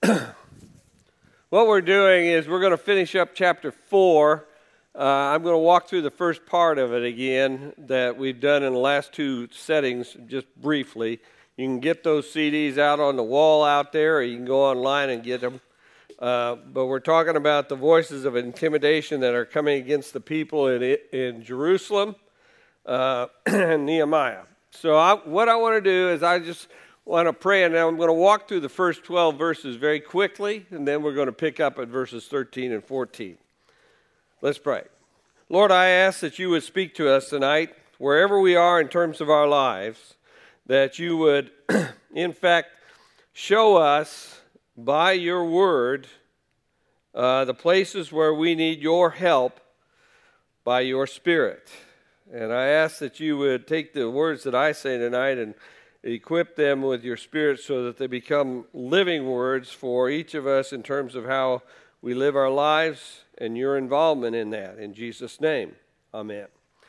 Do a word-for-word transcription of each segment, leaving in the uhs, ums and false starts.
What we're doing is we're going to finish up chapter four. Uh, I'm going to walk through the first part of it again that we've done in the last two settings just briefly. You can get those C Ds out on the wall out there, or you can go online and get them. Uh, but we're talking about the voices of intimidation that are coming against the people in, in Jerusalem uh, and Nehemiah. So I, what I want to do is I just want to pray, and I'm going to walk through the first twelve verses very quickly, and then we're going to pick up at verses thirteen and fourteen. Let's pray. Lord, I ask that you would speak to us tonight, wherever we are in terms of our lives, that you would, in fact, show us by your word uh, the places where we need your help by your Spirit. And I ask that you would take the words that I say tonight and equip them with your Spirit so that they become living words for each of us in terms of how we live our lives and your involvement in that. In Jesus' name, amen.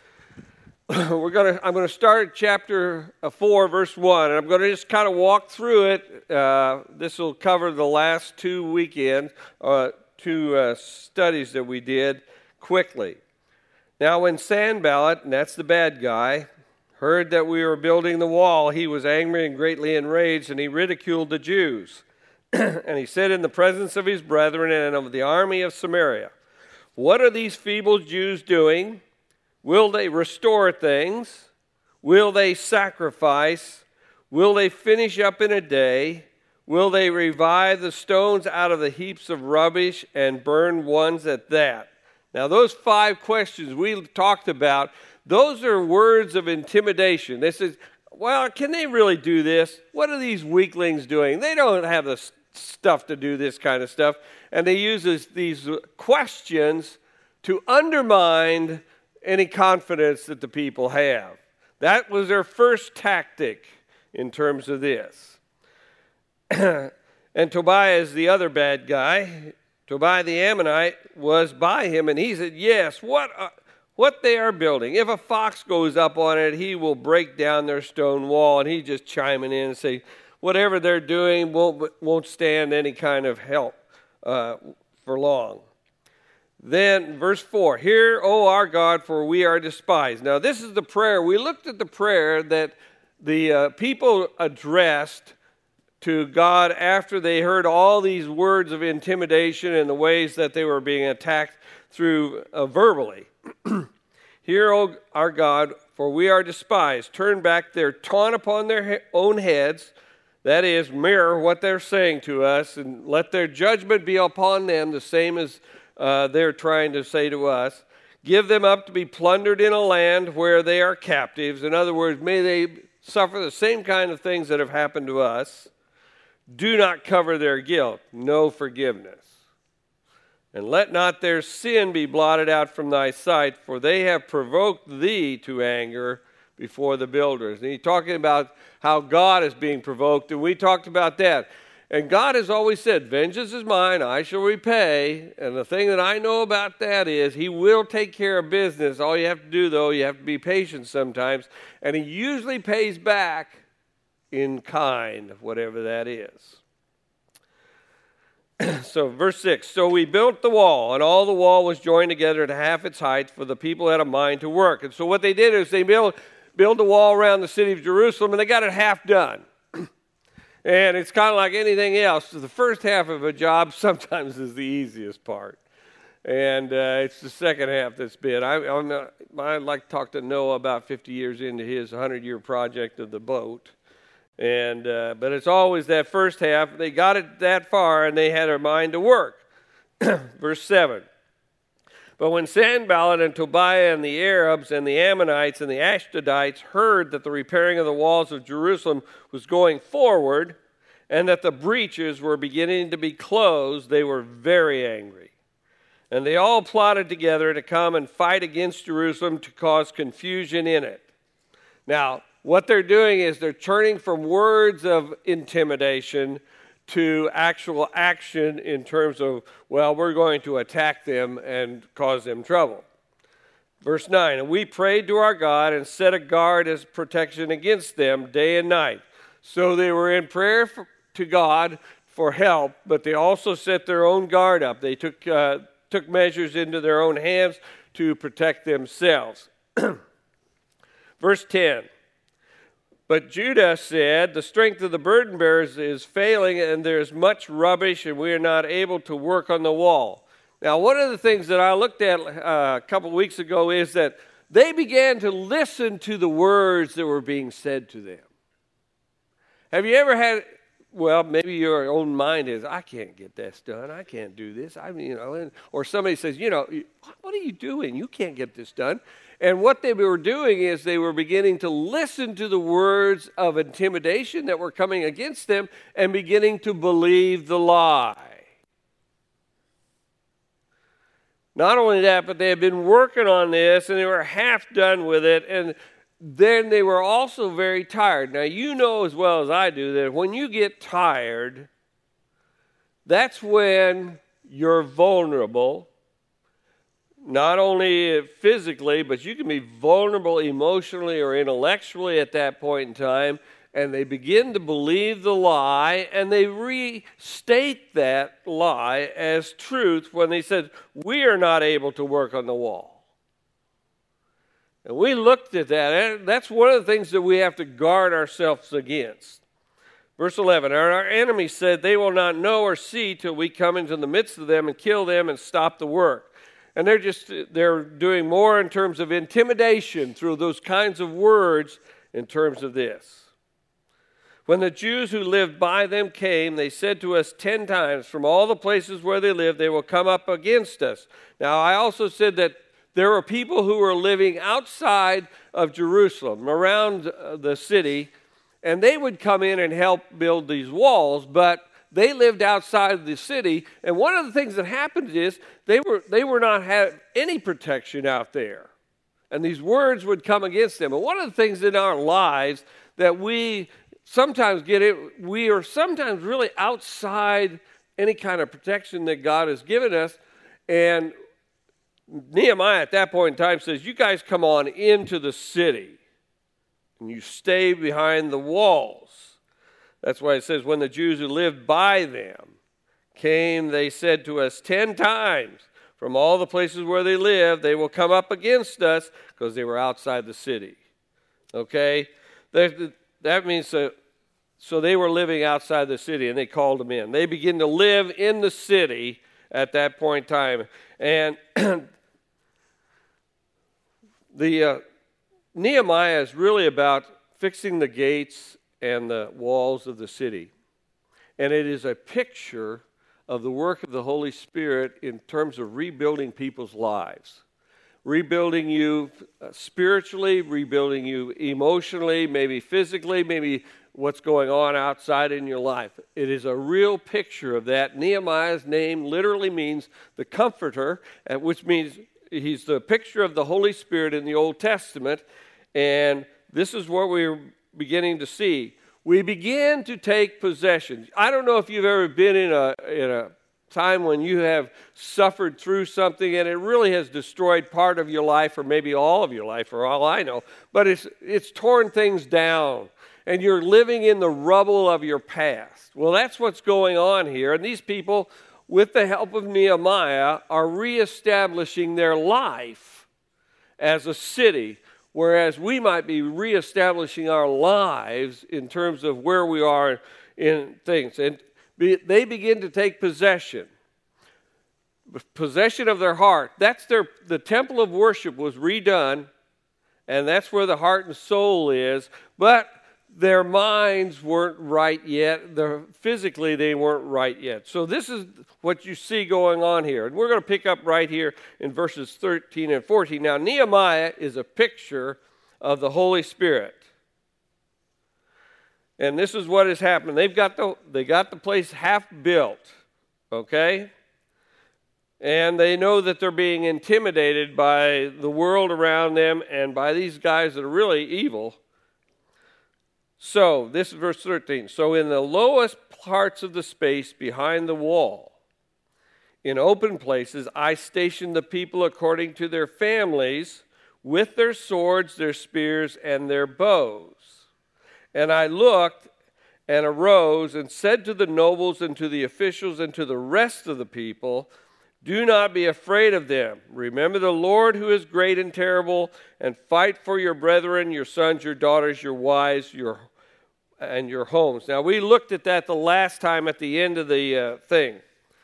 We're gonna. I'm going to start chapter four, verse one, and I'm going to just kind of walk through it. Uh, this will cover the last two weekends, uh, two uh, studies that we did quickly. Now, when Sanballat, and that's the bad guy, heard that we were building the wall, he was angry and greatly enraged, and he ridiculed the Jews. And he said in the presence of his brethren and of the army of Samaria, "What are these feeble Jews doing? Will they restore things? Will they sacrifice? Will they finish up in a day? Will they revive the stones out of the heaps of rubbish and burn ones at that?" Now, those five questions we talked about, those are words of intimidation. This is, well, can they really do this? What are these weaklings doing? They don't have the stuff to do this kind of stuff. And they use this, these questions to undermine any confidence that the people have. That was their first tactic in terms of this. And Tobiah is the other bad guy. Tobiah the Ammonite was by him, and he said, yes, what are, what they are building. If a fox goes up on it, he will break down their stone wall. And he just chiming in and say, whatever they're doing won't, won't stand any kind of help uh, for long. Then verse four, "Hear, O our God, for we are despised." Now this is the prayer. We looked at the prayer that the uh, people addressed to God after they heard all these words of intimidation and the ways that they were being attacked through uh, verbally. "Hear, O our God, for we are despised. Turn back their taunt upon their he- own heads." That is, mirror what they're saying to us, and let their judgment be upon them the same as uh, they're trying to say to us. "Give them up to be plundered in a land where they are captives." In other words, may they suffer the same kind of things that have happened to us. "Do not cover their guilt." No forgiveness. "And let not their sin be blotted out from thy sight, for they have provoked thee to anger before the builders." And he's talking about how God is being provoked, and we talked about that. And God has always said, "Vengeance is mine, I shall repay." And the thing that I know about that is he will take care of business. All you have to do, though, you have to be patient sometimes. And he usually pays back in kind, whatever that is. So verse six, "So we built the wall, and all the wall was joined together to half its height, for the people had a mind to work." And so what they did is they built, built a wall around the city of Jerusalem, and they got it half done. And it's kind of like anything else. So the first half of a job sometimes is the easiest part. And uh, it's the second half that's been. I, I'm not, I'd like to talk to Noah about fifty years into his hundred-year project of the boat. And uh, but it's always that first half. They got it that far, and they had their mind to work. Verse seven. "But when Sanballat and Tobiah and the Arabs and the Ammonites and the Ashdodites heard that the repairing of the walls of Jerusalem was going forward and that the breaches were beginning to be closed, they were very angry. And they all plotted together to come and fight against Jerusalem to cause confusion in it." Now, what they're doing is they're turning from words of intimidation to actual action in terms of, well, we're going to attack them and cause them trouble. Verse nine, "And we prayed to our God and set a guard as protection against them day and night." So they were in prayer for, to God for help, but they also set their own guard up. They took, uh, took measures into their own hands to protect themselves. Verse ten. But Judah said, the strength of the burden bearers is failing, and there's much rubbish, and we are not able to work on the wall. Now, one of the things that I looked at uh, a couple weeks ago is that they began to listen to the words that were being said to them. Have you ever had, well, maybe your own mind is, I can't get this done. I can't do this. I mean, you know, or somebody says, you know, what are you doing? You can't get this done. And what they were doing is they were beginning to listen to the words of intimidation that were coming against them and beginning to believe the lie. Not only that, but they had been working on this and they were half done with it, and then they were also very tired. Now, you know as well as I do that when you get tired, that's when you're vulnerable. Not only physically, but you can be vulnerable emotionally or intellectually at that point in time, and they begin to believe the lie, and they restate that lie as truth when they said, we are not able to work on the wall. And we looked at that, and that's one of the things that we have to guard ourselves against. Verse eleven, our enemies said, they will not know or see till we come into the midst of them and kill them and stop the work. And they're just, they're doing more in terms of intimidation through those kinds of words in terms of this. When the Jews who lived by them came, they said to us ten times, from all the places where they live, they will come up against us. Now, I also said that there were people who were living outside of Jerusalem, around the city, and they would come in and help build these walls, but they lived outside of the city, and one of the things that happened is they were they were not have any protection out there, and these words would come against them. And one of the things in our lives that we sometimes get it, we are sometimes really outside any kind of protection that God has given us, and Nehemiah at that point in time says, "You guys come on into the city, and you stay behind the walls." That's why it says, when the Jews who lived by them came, they said to us ten times, from all the places where they lived, they will come up against us, because they were outside the city. Okay? That means, so, so they were living outside the city, and they called them in. They begin to live in the city at that point in time. And the uh, Nehemiah is really about fixing the gates and the walls of the city. And it is a picture of the work of the Holy Spirit in terms of rebuilding people's lives. Rebuilding you spiritually, rebuilding you emotionally, maybe physically, maybe what's going on outside in your life. It is a real picture of that. Nehemiah's name literally means the comforter, which means he's the picture of the Holy Spirit in the Old Testament. And this is what we're beginning to see. We begin to take possession. I don't know if you've ever been in a in a time when you have suffered through something and it really has destroyed part of your life, or maybe all of your life, for all I know, but it's it's torn things down and you're living in the rubble of your past. Well, that's what's going on here, and these people, with the help of Nehemiah, are reestablishing their life as a city, whereas we might be reestablishing our lives in terms of where we are in things. And be, they begin to take possession. Possession of their heart. That's their, the temple of worship was redone, and that's where the heart and soul is. But their minds weren't right yet. Their, physically, they weren't right yet. So this is what you see going on here. And we're going to pick up right here in verses thirteen and fourteen. Now, Nehemiah is a picture of the Holy Spirit. And this is what has happened. They've got the, they got the place half built, okay? And they know that they're being intimidated by the world around them and by these guys that are really evil. So, this is verse thirteen. So in the lowest parts of the space behind the wall, in open places, I stationed the people according to their families, with their swords, their spears, and their bows. And I looked, and arose and said to the nobles and to the officials and to the rest of the people, "Do not be afraid of them. Remember the Lord who is great and terrible, and fight for your brethren, your sons, your daughters, your wives, your and your homes." Now, we looked at that the last time at the end of the uh, thing.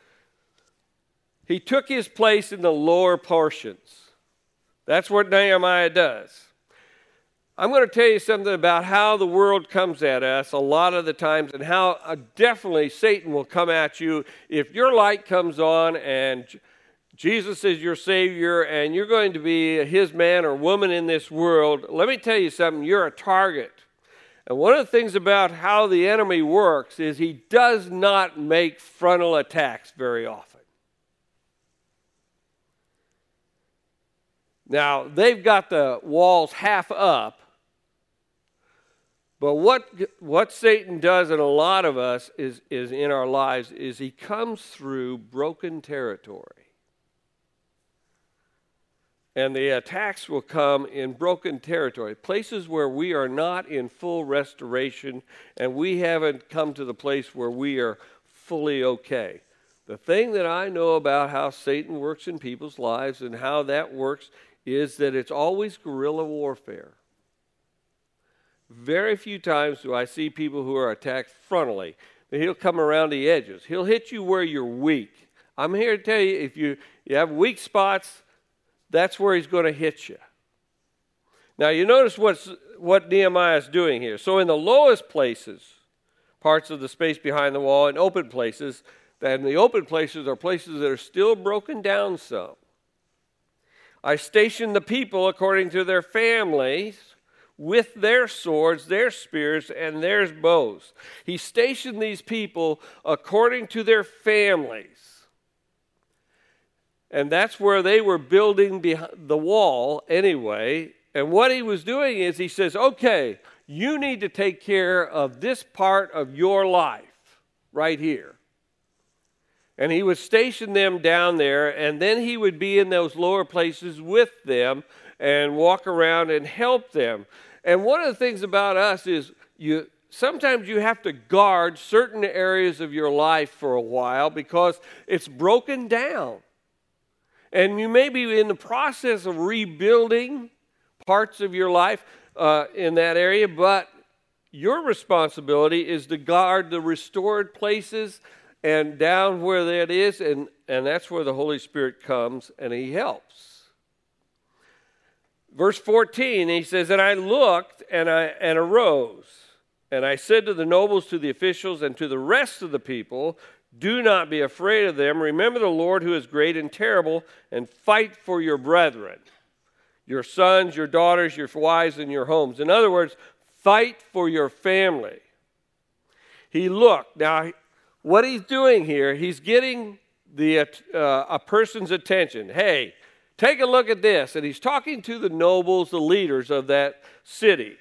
He took his place in the lower portions. That's what Nehemiah does. I'm going to tell you something about how the world comes at us a lot of the times, and how uh, definitely Satan will come at you if your light comes on and Jesus is your Savior and you're going to be his man or woman in this world. Let me tell you something, you're a target. And one of the things about how the enemy works is he does not make frontal attacks very often. Now, they've got the walls half up, but what what Satan does in a lot of us is, is in our lives is he comes through broken territory. And the attacks will come in broken territory, places where we are not in full restoration and we haven't come to the place where we are fully okay. The thing that I know about how Satan works in people's lives and how that works is that it's always guerrilla warfare. Very few times do I see people who are attacked frontally. He'll come around the edges. He'll hit you where you're weak. I'm here to tell you, if you, you have weak spots, that's where he's going to hit you. Now, you notice what's, what Nehemiah is doing here. So in the lowest places, parts of the space behind the wall, and open places, and the open places are places that are still broken down some. I stationed the people according to their families, with their swords, their spears, and their bows. He stationed these people according to their families. And that's where they were building behind the wall anyway. And what he was doing is he says, okay, you need to take care of this part of your life right here. And he would station them down there, and then he would be in those lower places with them and walk around and help them. And one of the things about us is you sometimes you have to guard certain areas of your life for a while because it's broken down. And you may be in the process of rebuilding parts of your life uh, in that area, but your responsibility is to guard the restored places and down where that is, and, and that's where the Holy Spirit comes and he helps. Verse fourteen, he says, "And I looked and I and arose, and I said to the nobles, to the officials, and to the rest of the people, do not be afraid of them. Remember the Lord who is great and terrible, and fight for your brethren, your sons, your daughters, your wives, and your homes." In other words, fight for your family. He looked. Now, what he's doing here, he's getting the uh, a person's attention. Hey, take a look at this. And he's talking to the nobles, the leaders of that city.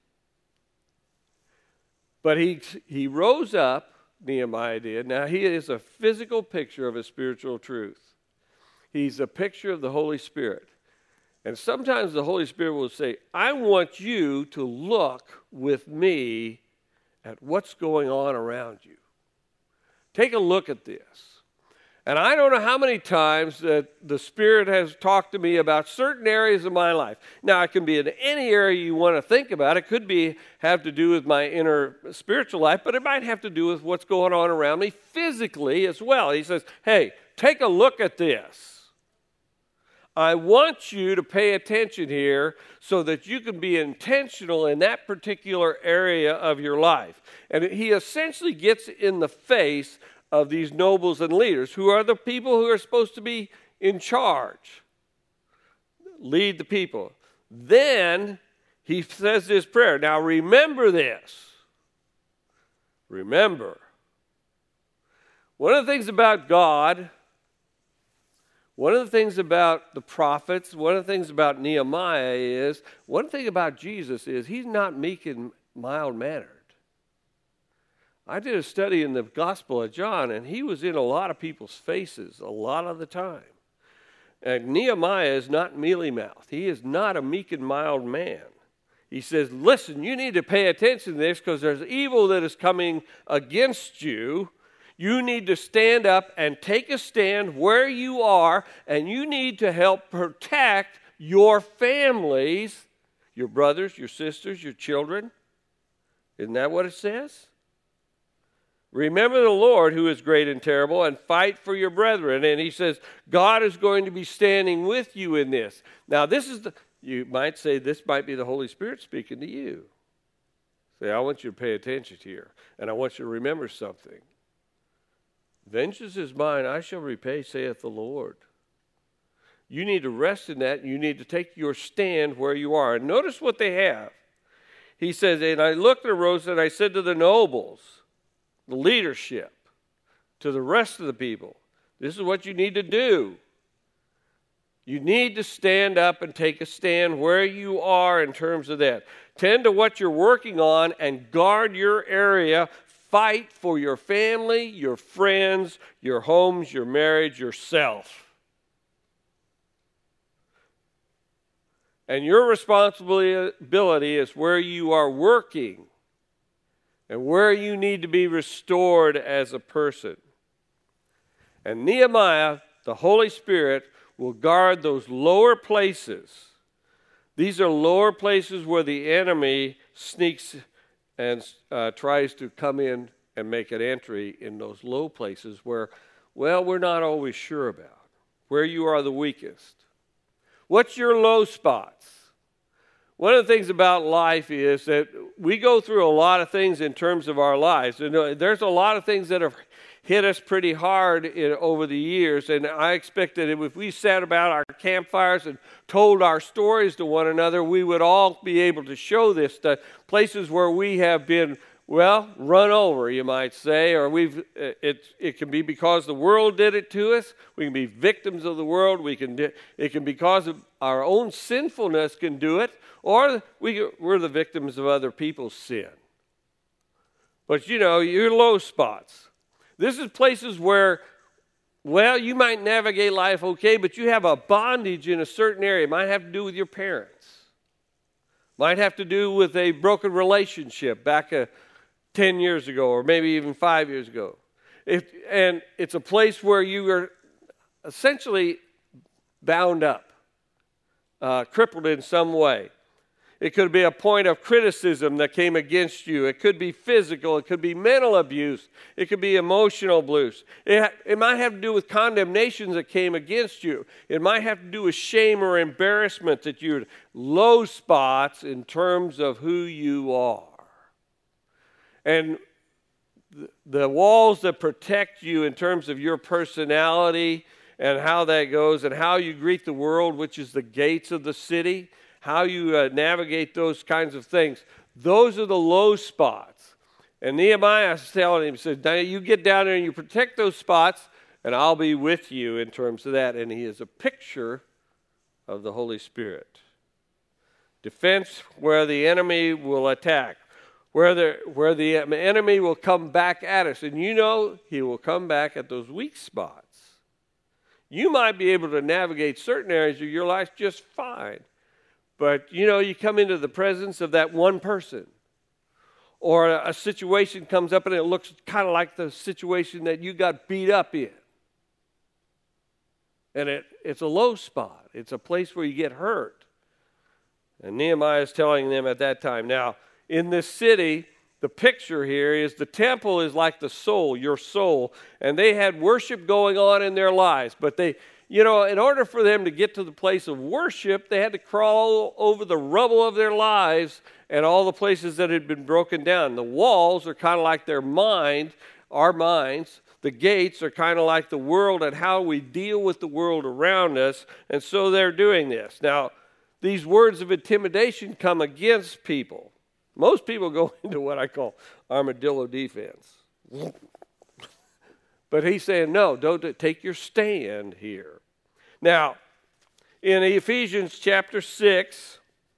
But he, he rose up, Nehemiah did. Now, he is a physical picture of a spiritual truth. He's a picture of the Holy Spirit. And sometimes the Holy Spirit will say, I want you to look with me at what's going on around you. Take a look at this. And I don't know how many times that the Spirit has talked to me about certain areas of my life. Now, it can be in any area you want to think about. It could be have to do with my inner spiritual life, but it might have to do with what's going on around me physically as well. He says, hey, take a look at this. I want you to pay attention here so that you can be intentional in that particular area of your life. And he essentially gets in the face of these nobles and leaders, who are the people who are supposed to be in charge, lead the people. Then he says this prayer. Now remember this. Remember. One of the things about God, one of the things about the prophets, one of the things about Nehemiah is, one thing about Jesus is he's not meek and mild-mannered. I did a study in the Gospel of John, and he was in a lot of people's faces a lot of the time. And Nehemiah is not mealy-mouthed. He is not a meek and mild man. He says, listen, you need to pay attention to this because there's evil that is coming against you. You need to stand up and take a stand where you are, and you need to help protect your families, your brothers, your sisters, your children. Isn't that what it says? Remember the Lord who is great and terrible, and fight for your brethren. And he says, God is going to be standing with you in this. Now, this is the, you might say this might be the Holy Spirit speaking to you. Say, I want you to pay attention here, and I want you to remember something. Vengeance is mine, I shall repay, saith the Lord. You need to rest in that, and you need to take your stand where you are. And notice what they have. He says, and I looked and arose, and I said to the nobles, the leadership, to the rest of the people, this is what you need to do. You need to stand up and take a stand where you are in terms of that. Tend to what you're working on and guard your area. Fight for your family, your friends, your homes, your marriage, yourself. And your responsibility is where you are working and where you need to be restored as a person. And Nehemiah, the Holy Spirit, will guard those lower places. These are lower places where the enemy sneaks and uh, tries to come in and make an entry in those low places where, well, we're not always sure about, where you are the weakest. What's your low spots? One of the things about life is that we go through a lot of things in terms of our lives. And there's a lot of things that have hit us pretty hard in, over the years. And I expect that if we sat about our campfires and told our stories to one another, we would all be able to show this to places where we have been, well, run over, you might say, or we've. It it can be because the world did it to us. We can be victims of the world. We can. It can be because of our own sinfulness can do it, or we we're the victims of other people's sin. But you know, your low spots. This is places where, well, you might navigate life okay, but you have a bondage in a certain area. It might have to do with your parents. Might have to do with a broken relationship back a ten years ago or maybe even five years ago. If, and it's a place where you are essentially bound up, uh, crippled in some way. It could be a point of criticism that came against you. It could be physical. It could be mental abuse. It could be emotional abuse. It, it might have to do with condemnations that came against you. It might have to do with shame or embarrassment that you're low spots in terms of who you are. And the walls that protect you in terms of your personality and how that goes and how you greet the world, which is the gates of the city, how you uh, navigate those kinds of things. Those are the low spots. And Nehemiah is telling him, he says, now you get down there and you protect those spots, and I'll be with you in terms of that. And he is a picture of the Holy Spirit. Defense where the enemy will attack, where the, where the enemy will come back at us. And you know he will come back at those weak spots. You might be able to navigate certain areas of your life just fine. But, you know, you come into the presence of that one person, or a, a situation comes up and it looks kind of like the situation that you got beat up in. And it, it's a low spot. It's a place where you get hurt. And Nehemiah is telling them at that time. Now, in this city, the picture here is the temple is like the soul, your soul. And they had worship going on in their lives, but they... You know, in order for them to get to the place of worship, they had to crawl over the rubble of their lives and all the places that had been broken down. The walls are kind of like their mind, our minds. The gates are kind of like the world and how we deal with the world around us. And so they're doing this. Now, these words of intimidation come against people. Most people go into what I call armadillo defense. But he's saying, no, don't take your stand here. Now, in Ephesians chapter six,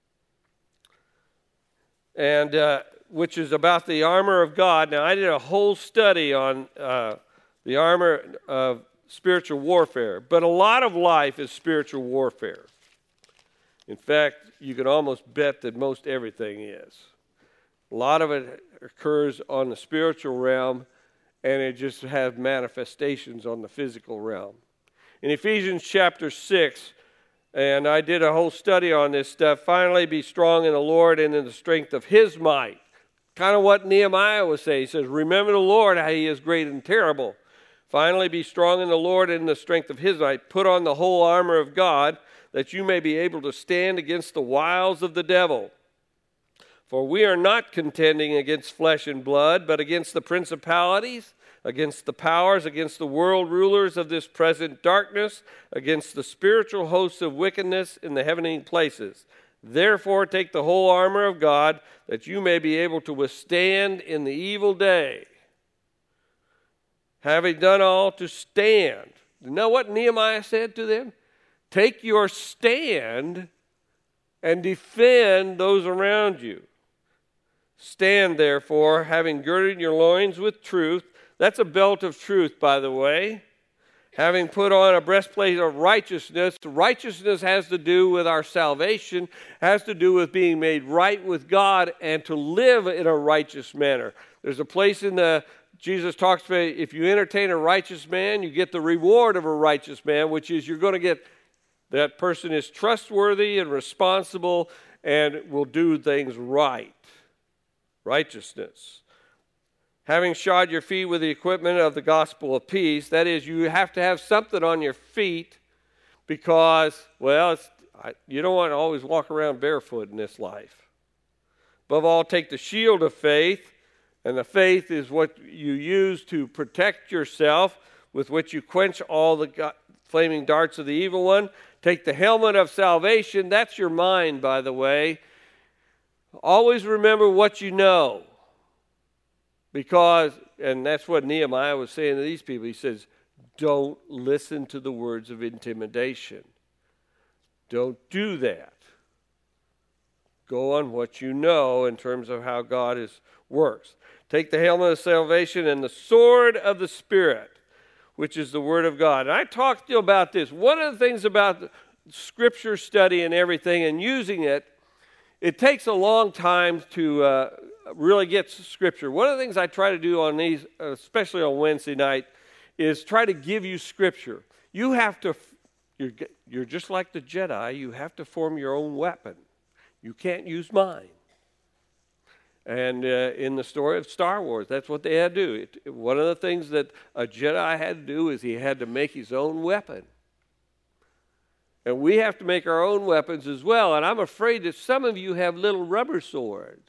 and uh, which is about the armor of God. Now, I did a whole study on uh, the armor of spiritual warfare, but a lot of life is spiritual warfare. In fact, you can almost bet that most everything is. A lot of it occurs on the spiritual realm, and it just has manifestations on the physical realm. In Ephesians chapter six, and I did a whole study on this stuff, finally be strong in the Lord and in the strength of his might. Kind of what Nehemiah was saying. He says, remember the Lord, how he is great and terrible. Finally be strong in the Lord and in the strength of his might. Put on the whole armor of God, that you may be able to stand against the wiles of the devil. For we are not contending against flesh and blood, but against the principalities, against the powers, against the world rulers of this present darkness, against the spiritual hosts of wickedness in the heavenly places. Therefore take the whole armor of God, that you may be able to withstand in the evil day. Having done all, to stand. You know what Nehemiah said to them? Take your stand and defend those around you. Stand, therefore, having girded your loins with truth. That's a belt of truth, by the way. Having put on a breastplate of righteousness. Righteousness has to do with our salvation, has to do with being made right with God and to live in a righteous manner. There's a place in the, Jesus talks about, if you entertain a righteous man, you get the reward of a righteous man, which is you're going to get, that person is trustworthy and responsible and will do things right. Righteousness. Having shod your feet with the equipment of the gospel of peace, that is, you have to have something on your feet because, well, it's, I, you don't want to always walk around barefoot in this life. Above all, take the shield of faith, and the faith is what you use to protect yourself, with which you quench all the go- flaming darts of the evil one. Take the helmet of salvation. That's your mind, by the way. Always remember what you know. Because, and that's what Nehemiah was saying to these people. He says, don't listen to the words of intimidation. Don't do that. Go on what you know in terms of how God is, works. Take the helmet of salvation and the sword of the Spirit, which is the Word of God. And I talked to you about this. One of the things about Scripture study and everything and using it, it takes a long time to uh, really get Scripture. One of the things I try to do on these, especially on Wednesday night, is try to give you Scripture. You have to, you're, you're just like the Jedi, you have to form your own weapon. You can't use mine. And uh, in the story of Star Wars, that's what they had to do. It, one of the things that a Jedi had to do is he had to make his own weapon. And we have to make our own weapons as well. And I'm afraid that some of you have little rubber swords.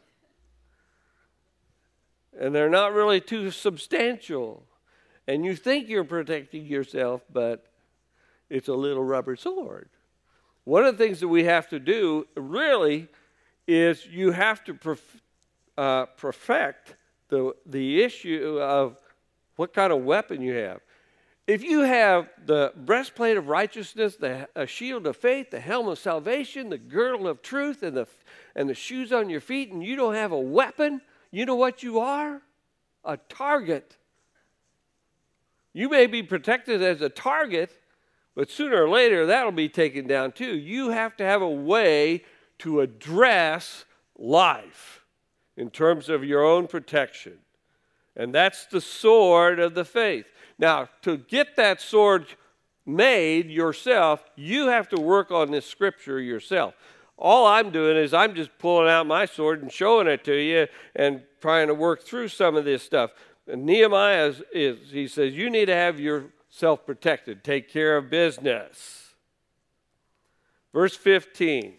And they're not really too substantial. And you think you're protecting yourself, but it's a little rubber sword. One of the things that we have to do, really, is you have to perf- uh, perfect the, the issue of what kind of weapon you have. If you have the breastplate of righteousness, the a shield of faith, the helmet of salvation, the girdle of truth, and the and the shoes on your feet, and you don't have a weapon, you know what you are? A target. You may be protected as a target, but sooner or later that'll be taken down too. You have to have a way to address life in terms of your own protection. And that's the sword of the faith. Now, to get that sword made yourself, you have to work on this scripture yourself. All I'm doing is I'm just pulling out my sword and showing it to you and trying to work through some of this stuff. And Nehemiah is, is, he says, you need to have yourself protected. Take care of business. Verse fifteen.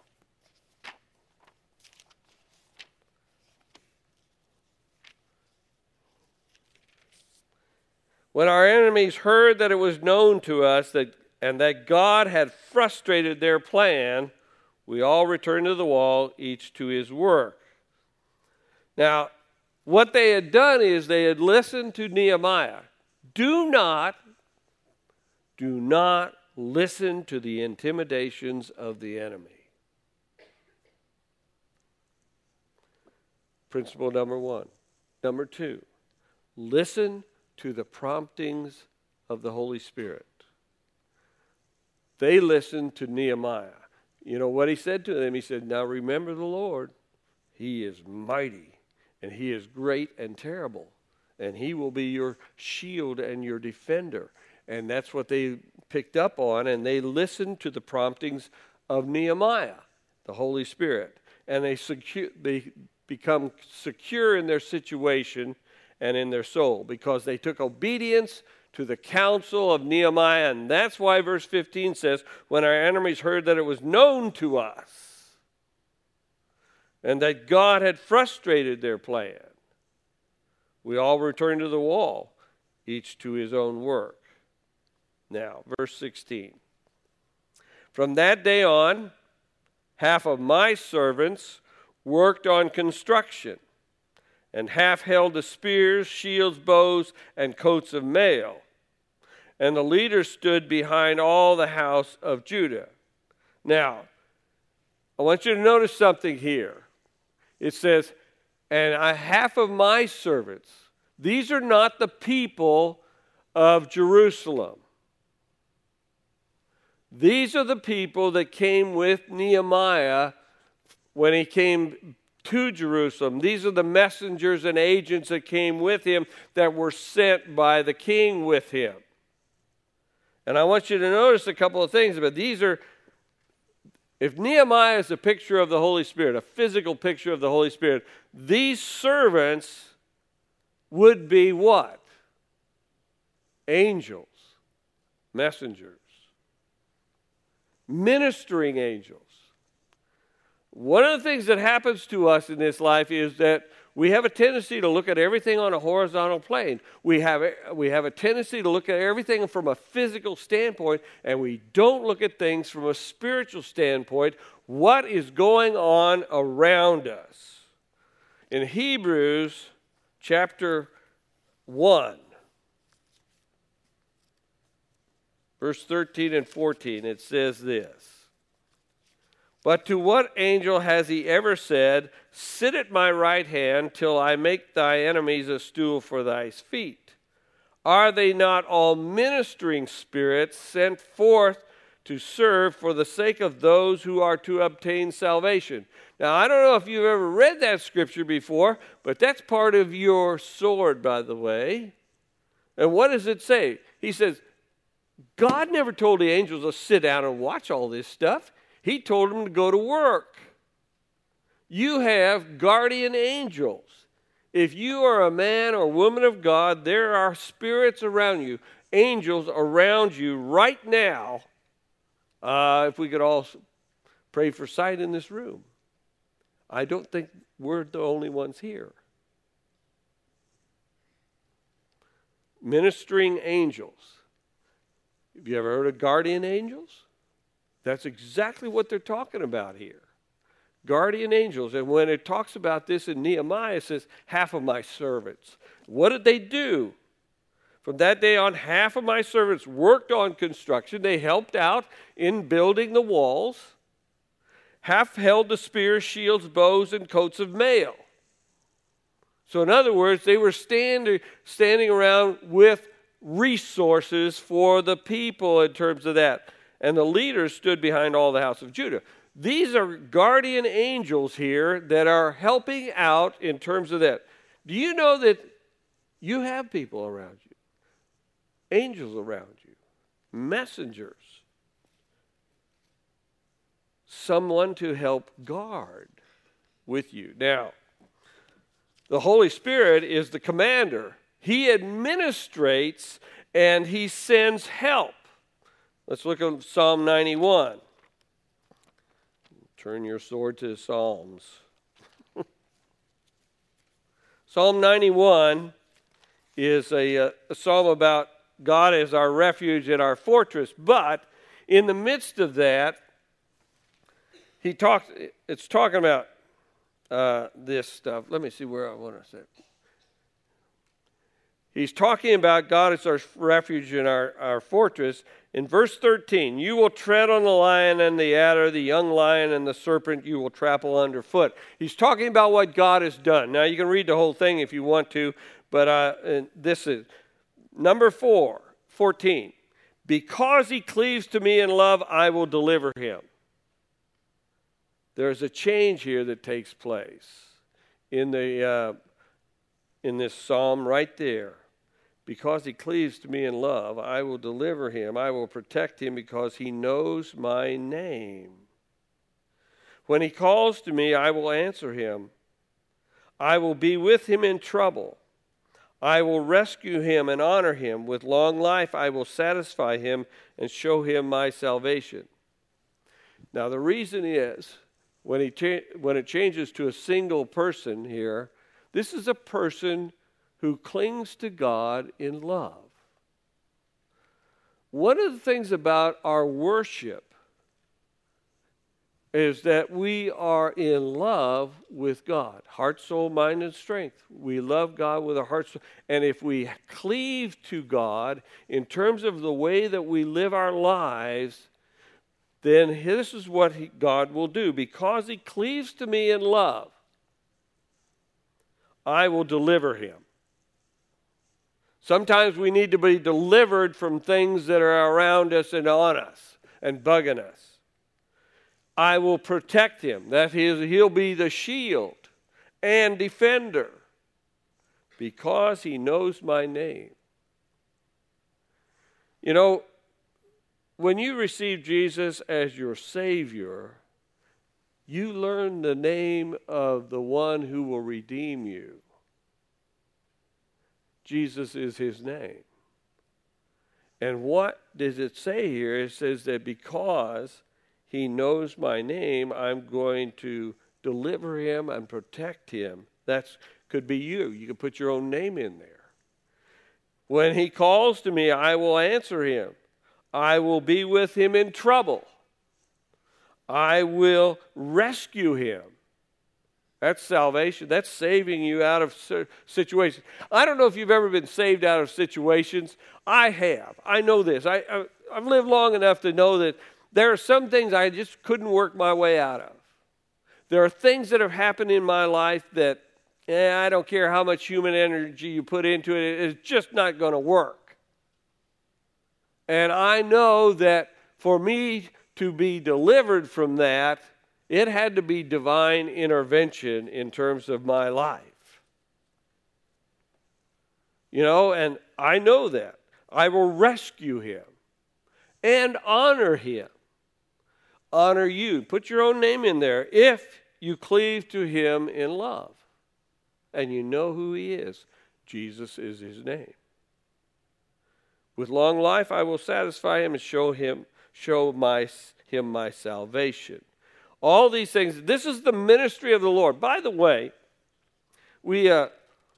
When our enemies heard that it was known to us that and that God had frustrated their plan, we all returned to the wall, each to his work. Now, what they had done is they had listened to Nehemiah. Do not, do not listen to the intimidations of the enemy. Principle number one. Number two, listen to the promptings of the Holy Spirit. They listened to Nehemiah. you know what he said to them? He said, now remember the Lord. He is mighty, and he is great and terrible, and he will be your shield and your defender. And that's what they picked up on, and they listened to the promptings of Nehemiah, the Holy Spirit. And they, secu- they become secure in their situation and in their soul because they took obedience to the counsel of Nehemiah. And that's why verse fifteen says, when our enemies heard that it was known to us and that God had frustrated their plan, we all returned to the wall, each to his own work. Now, verse sixteen. From that day on, half of my servants worked on construction, and half held the spears, shields, bows, and coats of mail. And the leaders stood behind all the house of Judah. Now, I want you to notice something here. It says, and I, half of my servants. These are not the people of Jerusalem. These are the people that came with Nehemiah when he came to Jerusalem. These are the messengers and agents that came with him that were sent by the king with him. And I want you to notice a couple of things about these are, if Nehemiah is a picture of the Holy Spirit, a physical picture of the Holy Spirit, these servants would be what? Angels, messengers, ministering angels. One of the things that happens to us in this life is that we have a tendency to look at everything on a horizontal plane. We have a, we have a tendency to look at everything from a physical standpoint, and we don't look at things from a spiritual standpoint. What is going on around us? In Hebrews chapter one, verse thirteen and fourteen, it says this. But to what angel has he ever said, sit at my right hand till I make thy enemies a stool for thy feet? Are they not all ministering spirits sent forth to serve for the sake of those who are to obtain salvation? Now, I don't know if you've ever read that scripture before, but that's part of your sword, by the way. And what does it say? He says, God never told the angels to sit down and watch all this stuff. He told them to go to work. You have guardian angels. If you are a man or woman of God, there are spirits around you, angels around you right now. Uh, if we could all pray for sight in this room. I don't think we're the only ones here. Ministering angels. Have you ever heard of guardian angels? That's exactly what they're talking about here. Guardian angels. And when it talks about this in Nehemiah, it says, half of my servants. What did they do? From that day on, half of my servants worked on construction. They helped out in building the walls. Half held the spears, shields, bows, and coats of mail. So in other words, they were standing, standing around with resources for the people in terms of that. And the leaders stood behind all the house of Judah. These are guardian angels here that are helping out in terms of that. Do you know that you have people around you? Angels around you. Messengers. Someone to help guard with you. Now, the Holy Spirit is the commander. He administrates and he sends help. Let's look at Psalm ninety-one. Turn your sword to the Psalms. Psalm ninety-one is a, a psalm about God as our refuge and our fortress. But in the midst of that, he talks. It's talking about uh, this stuff. Let me see where I want to say. He's talking about God as our refuge and our, our fortress. In verse thirteen, you will tread on the lion and the adder, the young lion and the serpent you will trample underfoot. He's talking about what God has done. Now, you can read the whole thing if you want to, but uh, this is number four, fourteen. Because he cleaves to me in love, I will deliver him. There's a change here that takes place in the uh, in this psalm right there. Because he cleaves to me in love, I will deliver him. I will protect him because he knows my name. When he calls to me, I will answer him. I will be with him in trouble. I will rescue him and honor him. With long life I will satisfy him and show him my salvation. Now the reason is, when, he cha- when it changes to a single person here, this is a person who clings to God in love. One of the things about our worship is that we are in love with God. Heart, soul, mind, and strength. We love God with our heart, soul. And if we cleave to God in terms of the way that we live our lives, then this is what he, God will do. Because he cleaves to me in love, I will deliver him. Sometimes we need to be delivered from things that are around us and on us and bugging us. I will protect him. That is, he'll be the shield and defender because he knows my name. You know, when you receive Jesus as your Savior, you learn the name of the one who will redeem you. Jesus is his name. And what does it say here? It says that because he knows my name, I'm going to deliver him and protect him. That could be you. You can put your own name in there. When he calls to me, I will answer him. I will be with him in trouble. I will rescue him. That's salvation. That's saving you out of situations. I don't know if you've ever been saved out of situations. I have. I know this. I, I, I've lived long enough to know that there are some things I just couldn't work my way out of. There are things that have happened in my life that, eh, I don't care how much human energy you put into it, it's just not going to work. And I know that for me to be delivered from that, it had to be divine intervention in terms of my life. You know, and I know that. I will rescue him and honor him. Honor you. Put your own name in there if you cleave to him in love. And you know who he is. Jesus is his name. With long life I will satisfy him and show him, show my, him my salvation. All these things. This is the ministry of the Lord. By the way, we uh,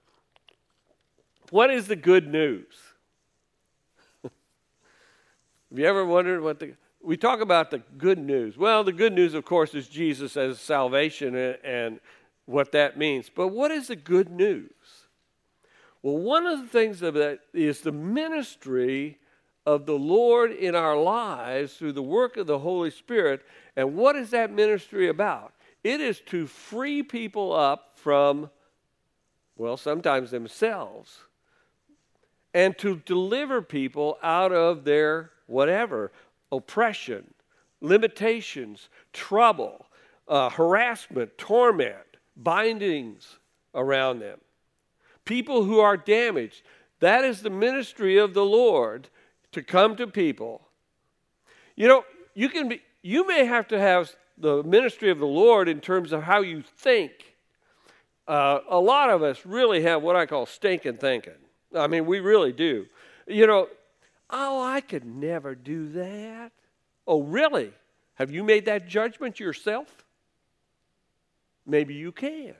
what is the good news? Have you ever wondered what the... We talk about the good news. Well, the good news, of course, is Jesus as salvation and, and what that means. But what is the good news? Well, one of the things of that is the ministry of the Lord in our lives through the work of the Holy Spirit. And what is that ministry about? It is to free people up from, well, sometimes themselves, and to deliver people out of their whatever, oppression, limitations, trouble, uh, harassment, torment, bindings around them. People who are damaged. That is the ministry of the Lord, to come to people. You know, you can be, you may have to have the ministry of the Lord in terms of how you think. Uh, a lot of us really have what I call stinking thinking. I mean, we really do. You know, oh, I could never do that. Oh, really? Have you made that judgment yourself? Maybe you can.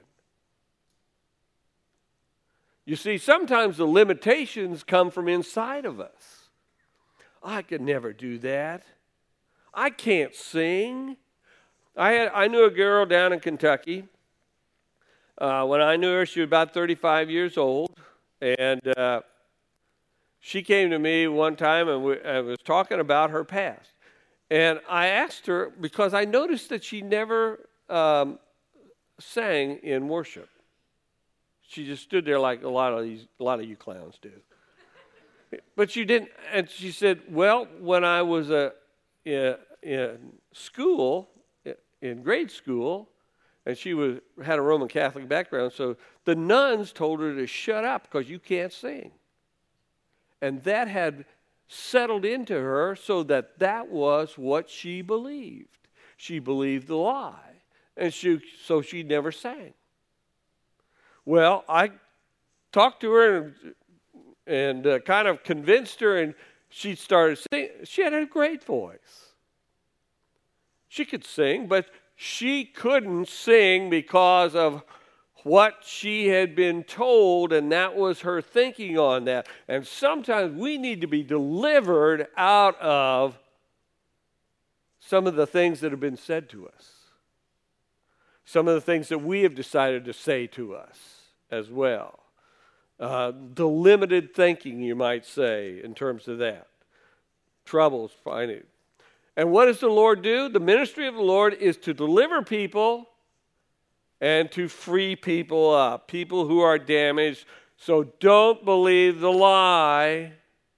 You see, sometimes the limitations come from inside of us. I could never do that. I can't sing. I had, I knew a girl down in Kentucky. Uh, when I knew her, she was about thirty-five years old. And uh, she came to me one time and we, I was talking about her past. And I asked her, because I noticed that she never um, sang in worship. She just stood there like a lot of these, a lot of you clowns do. But she didn't, and she said, well, when I was uh, in, in school, in grade school, and she was had a Roman Catholic background, so the nuns told her to shut up because you can't sing. And that had settled into her so that that was what she believed. She believed the lie, and she, so she never sang. Well, I talked to her and, and uh, kind of convinced her, and she started singing. She had a great voice. She could sing, but she couldn't sing because of what she had been told, and that was her thinking on that. And sometimes we need to be delivered out of some of the things that have been said to us. Some of the things that we have decided to say to us as well. Uh, the limited thinking, you might say, in terms of that. Troubles finding. And what does the Lord do? The ministry of the Lord is to deliver people and to free people up, people who are damaged. So don't believe the lie.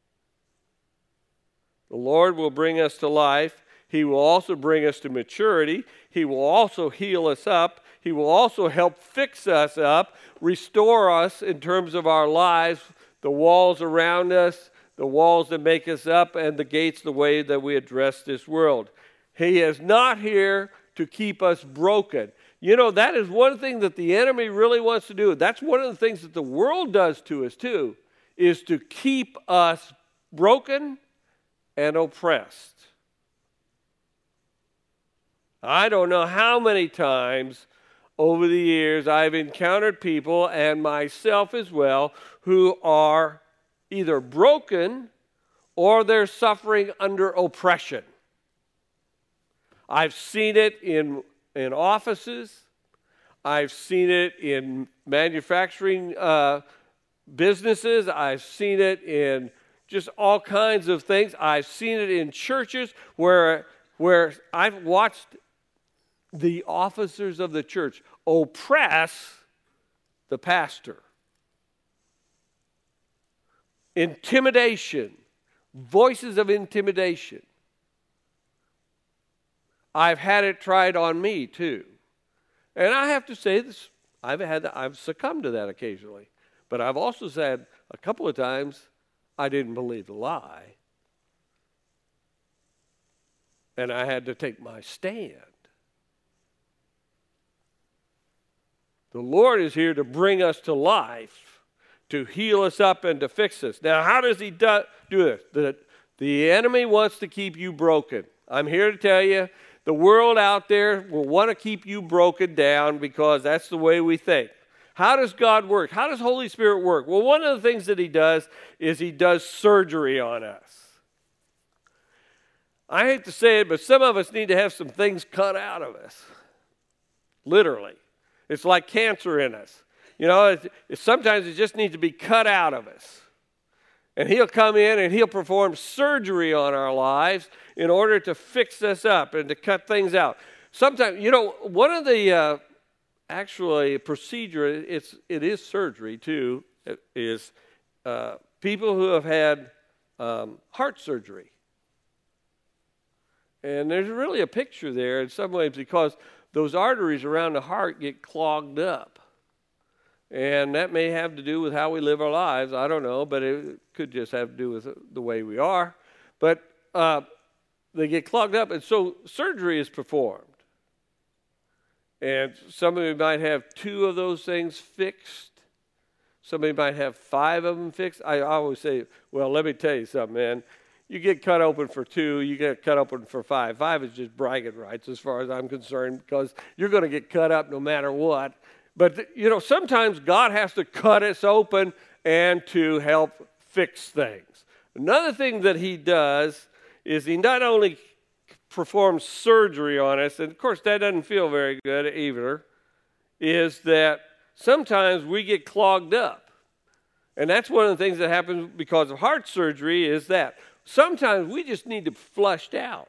The Lord will bring us to life. He will also bring us to maturity. He will also heal us up. He will also help fix us up, restore us in terms of our lives, the walls around us, the walls that make us up, and the gates, the way that we address this world. He is not here to keep us broken. You know, that is one thing that the enemy really wants to do. That's one of the things that the world does to us too, is to keep us broken and oppressed. I don't know how many times over the years I've encountered people, and myself as well, who are either broken or they're suffering under oppression. I've seen it in, in offices. I've seen it in manufacturing uh, businesses. I've seen it in just all kinds of things. I've seen it in churches where, where I've watched the officers of the church oppress the pastor. Intimidation, voices of intimidation. I've had it tried on me too. And I have to say this, I've had I've succumbed to that occasionally. But I've also said a couple of times I didn't believe the lie. And I had to take my stand. The Lord is here to bring us to life, to heal us up and to fix us. Now, how does he do, do this? The, the enemy wants to keep you broken. I'm here to tell you, the world out there will want to keep you broken down because that's the way we think. How does God work? How does Holy Spirit work? Well, one of the things that he does is he does surgery on us. I hate to say it, but some of us need to have some things cut out of us. Literally. It's like cancer in us. You know, it, it, sometimes it just needs to be cut out of us. And he'll come in and he'll perform surgery on our lives in order to fix us up and to cut things out. Sometimes, you know, one of the uh, actually procedure, it's, it is surgery too, is uh, people who have had um, heart surgery. And there's really a picture there in some ways because those arteries around the heart get clogged up. And that may have to do with how we live our lives. I don't know, but it could just have to do with the way we are. But uh, they get clogged up, and so surgery is performed. And somebody might have two of those things fixed. Somebody might have five of them fixed. I always say, well, let me tell you something, man. You get cut open for two, you get cut open for five. Five is just bragging rights as far as I'm concerned because you're going to get cut up no matter what. But, you know, sometimes God has to cut us open and to help fix things. Another thing that he does is he not only performs surgery on us, and of course that doesn't feel very good either, is that sometimes we get clogged up. And that's one of the things that happens because of heart surgery is that sometimes we just need to flushed out.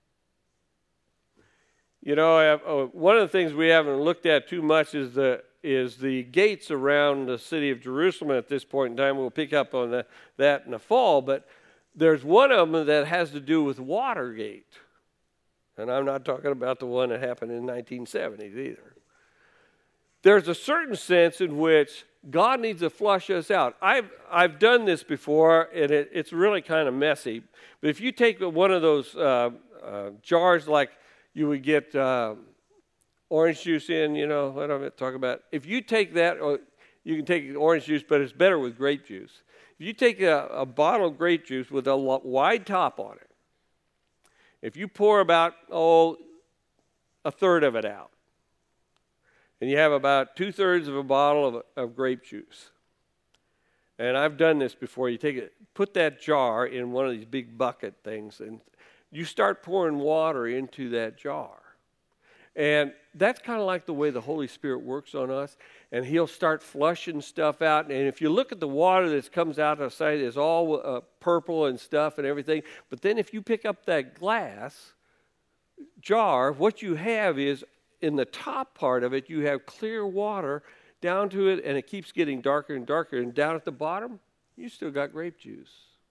You know, one of the things we haven't looked at too much is the is the gates around the city of Jerusalem at this point in time. We'll pick up on the, that in the fall, but there's one of them that has to do with Watergate. And I'm not talking about the one that happened in the nineteen seventies either. There's a certain sense in which God needs to flush us out. I've I've done this before, and it, it's really kind of messy. But if you take one of those uh, uh, jars like you would get uh, orange juice in, you know what I'm talking about. If you take that, or you can take orange juice, but it's better with grape juice. If you take a, a bottle of grape juice with a wide top on it, if you pour about, oh, a third of it out, and you have about two-thirds of a bottle of, of grape juice. And I've done this before. You take it, put that jar in one of these big bucket things, and you start pouring water into that jar. And that's kind of like the way the Holy Spirit works on us. And He'll start flushing stuff out. And if you look at the water that comes out of the side, it's all uh, purple and stuff and everything. But then if you pick up that glass jar, what you have is, in the top part of it, you have clear water down to it, and it keeps getting darker and darker. And down at the bottom, you still got grape juice.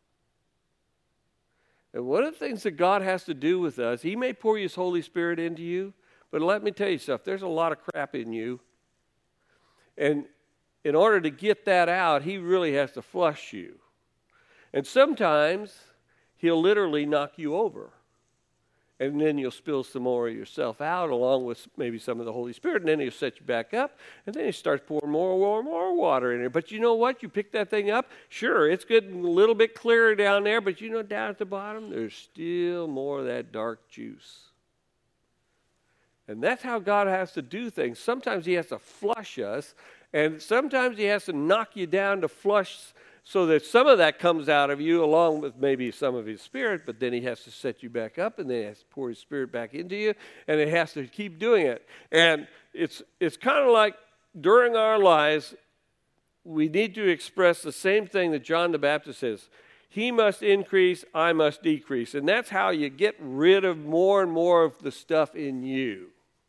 And one of the things that God has to do with us, He may pour His Holy Spirit into you, but let me tell you something, there's a lot of crap in you. And in order to get that out, He really has to flush you. And sometimes He'll literally knock you over. And then you'll spill some more of yourself out along with maybe some of the Holy Spirit. And then He'll set you back up. And then He starts pouring more, more, more water in there. But you know what? You pick that thing up. Sure, it's getting a little bit clearer down there. But you know, down at the bottom, there's still more of that dark juice. And that's how God has to do things. Sometimes He has to flush us. And sometimes He has to knock you down to flush so that some of that comes out of you along with maybe some of His Spirit, but then He has to set you back up, and then He has to pour His Spirit back into you, and it has to keep doing it. And it's it's kind of like during our lives, we need to express the same thing that John the Baptist says. He must increase, I must decrease. And that's how you get rid of more and more of the stuff in you.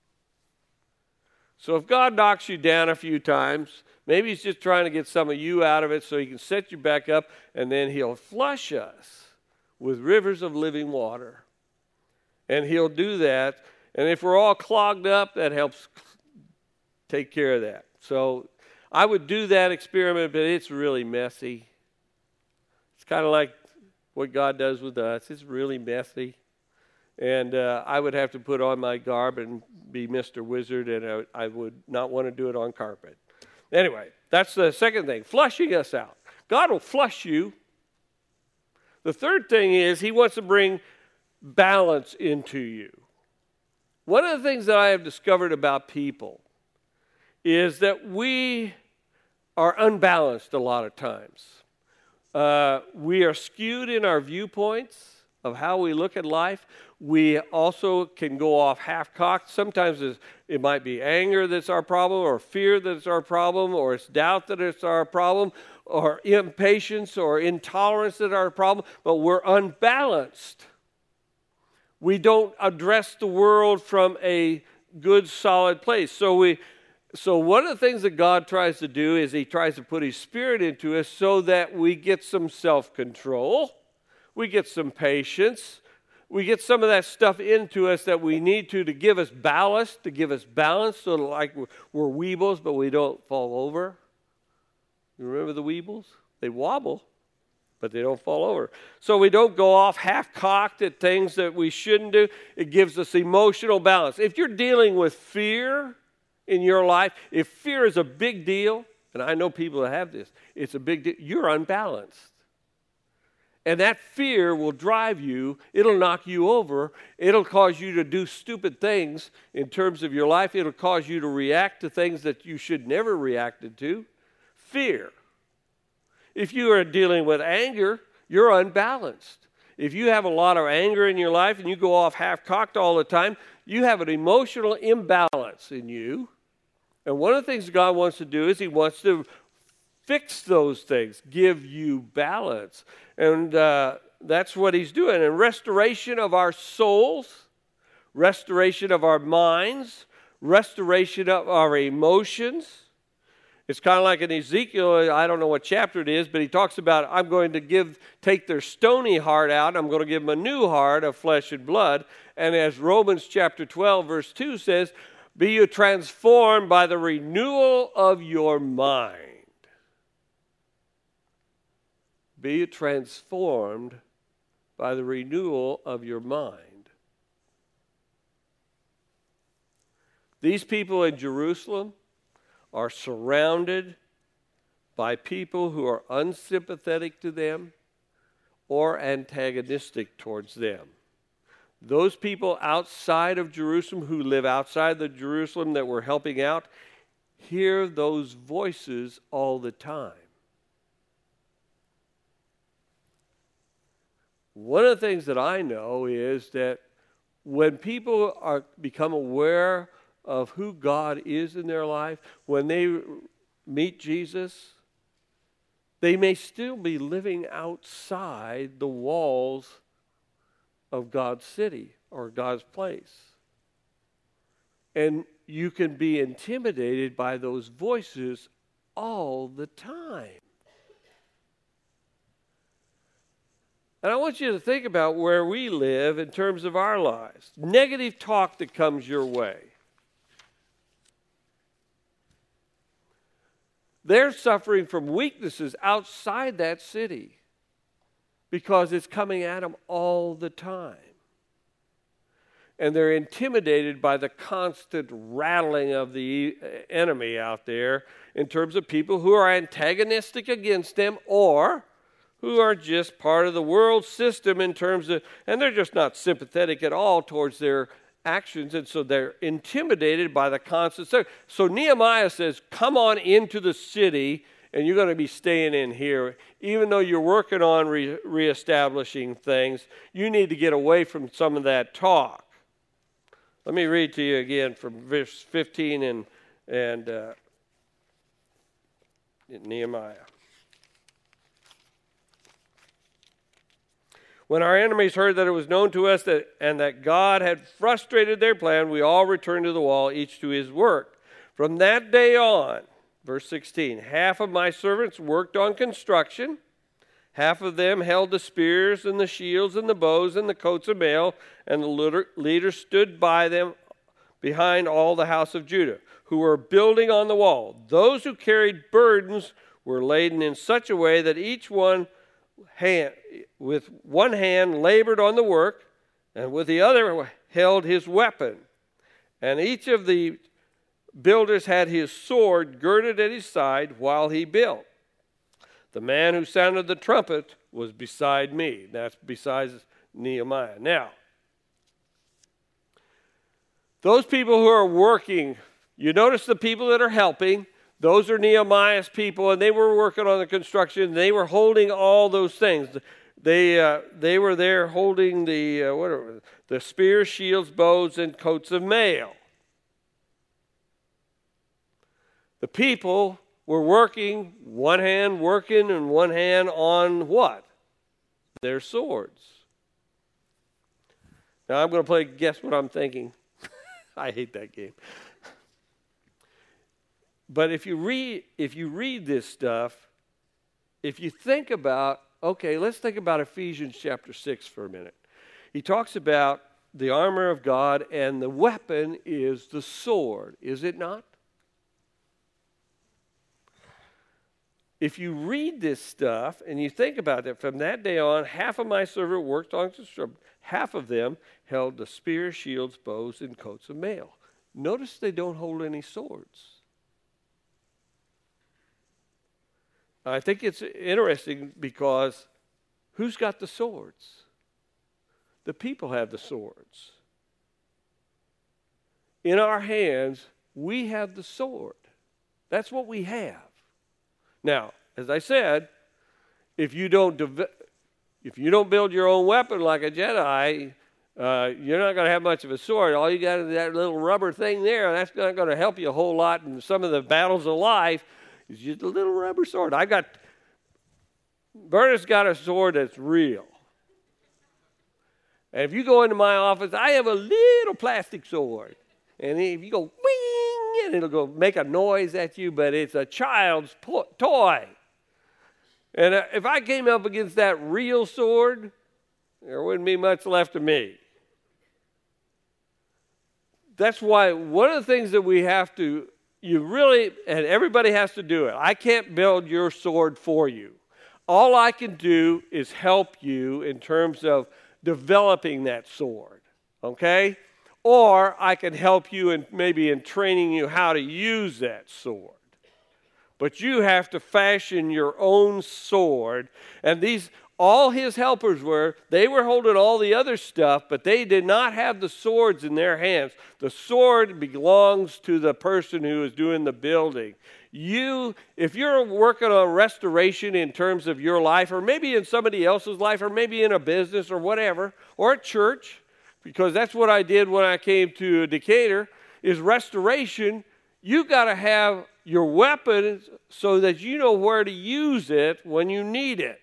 So if God knocks you down a few times, maybe He's just trying to get some of you out of it so He can set you back up, and then He'll flush us with rivers of living water. And He'll do that. And if we're all clogged up, that helps take care of that. So I would do that experiment, but it's really messy. It's kind of like what God does with us. It's really messy. And uh, I would have to put on my garb and be Mister Wizard, and I, I would not want to do it on carpet. Anyway, that's the second thing, flushing us out. God will flush you. The third thing is He wants to bring balance into you. One of the things that I have discovered about people is that we are unbalanced a lot of times. Uh, we are skewed in our viewpoints of how we look at life. We also can go off half-cocked. Sometimes it might be anger that's our problem, or fear that's our problem, or it's doubt that it's our problem, or impatience or intolerance that's our problem, but we're unbalanced. We don't address the world from a good, solid place. So we, so one of the things that God tries to do is He tries to put His Spirit into us so that we get some self-control, we get some patience, we get some of that stuff into us that we need to to give us ballast, to give us balance, so like we're, we're weebles, but we don't fall over. You remember the weebles? They wobble, but they don't fall over. So we don't go off half-cocked at things that we shouldn't do. It gives us emotional balance. If you're dealing with fear in your life, if fear is a big deal, and I know people that have this, it's a big deal, you're unbalanced. And that fear will drive you. It'll knock you over. It'll cause you to do stupid things in terms of your life. It'll cause you to react to things that you should never reacted to. Fear. If you are dealing with anger, you're unbalanced. If you have a lot of anger in your life and you go off half-cocked all the time, you have an emotional imbalance in you. And one of the things God wants to do is He wants to fix those things, give you balance. And uh, that's what He's doing. And restoration of our souls, restoration of our minds, restoration of our emotions. It's kind of like in Ezekiel, I don't know what chapter it is, but he talks about, I'm going to give, take their stony heart out, I'm going to give them a new heart of flesh and blood. And as Romans chapter twelve, verse two says, be you transformed by the renewal of your mind. Be you transformed by the renewal of your mind. These people in Jerusalem are surrounded by people who are unsympathetic to them or antagonistic towards them. Those people outside of Jerusalem who live outside the Jerusalem that we're helping out hear those voices all the time. One of the things that I know is that when people are become aware of who God is in their life, when they meet Jesus, they may still be living outside the walls of God's city or God's place. And you can be intimidated by those voices all the time. And I want you to think about where we live in terms of our lives. Negative talk that comes your way. They're suffering from weaknesses outside that city because it's coming at them all the time. And they're intimidated by the constant rattling of the enemy out there in terms of people who are antagonistic against them or who are just part of the world system in terms of, and they're just not sympathetic at all towards their actions, and so they're intimidated by the constant. So, so Nehemiah says, come on into the city, and you're going to be staying in here. Even though you're working on re- reestablishing things, you need to get away from some of that talk. Let me read to you again from verse fifteen and, and uh, Nehemiah. When our enemies heard that it was known to us that and that God had frustrated their plan, we all returned to the wall, each to his work. From that day on, verse sixteen, half of my servants worked on construction. Half of them held the spears and the shields and the bows and the coats of mail, and the leaders stood by them behind all the house of Judah, who were building on the wall. Those who carried burdens were laden in such a way that each one hand, with one hand labored on the work, and with the other held his weapon. And each of the builders had his sword girded at his side while he built. The man who sounded the trumpet was beside me. That's besides Nehemiah. Now, those people who are working, you notice the people that are helping, those are Nehemiah's people, and they were working on the construction. They were holding all those things. They uh, they were there holding the uh, what are, the spears, shields, bows, and coats of mail. The people were working, one hand working and one hand on what? Their swords. Now I'm going to play guess what I'm thinking. I hate that game. But if you read if you read this stuff, if you think about, okay, let's think about Ephesians chapter six for a minute. He talks about the armor of God, and the weapon is the sword, is it not? If you read this stuff and you think about it, from that day on, half of my servant worked on construction, half of them held the spears, shields, bows, and coats of mail. Notice they don't hold any swords. I think it's interesting because who's got the swords? The people have the swords. In our hands, we have the sword. That's what we have. Now, as I said, if you don't dev- if you don't build your own weapon like a Jedi, uh, you're not going to have much of a sword. All you got is that little rubber thing there. That's not going to help you a whole lot in some of the battles of life. It's just a little rubber sword. I got Bernard's got a sword that's real. And if you go into my office, I have a little plastic sword. And if you go, wing, and it'll go make a noise at you, but it's a child's po- toy. And uh, if I came up against that real sword, there wouldn't be much left of me. That's why one of the things that we have to, you really, and everybody has to do it. I can't build your sword for you. All I can do is help you in terms of developing that sword, okay? Or I can help you in maybe in training you how to use that sword. But you have to fashion your own sword. And these, all his helpers were, they were holding all the other stuff, but they did not have the swords in their hands. The sword belongs to the person who is doing the building. You, if you're working on restoration in terms of your life, or maybe in somebody else's life, or maybe in a business or whatever, or at church, because that's what I did when I came to Decatur, is restoration. You got to have your weapon so that you know where to use it when you need it.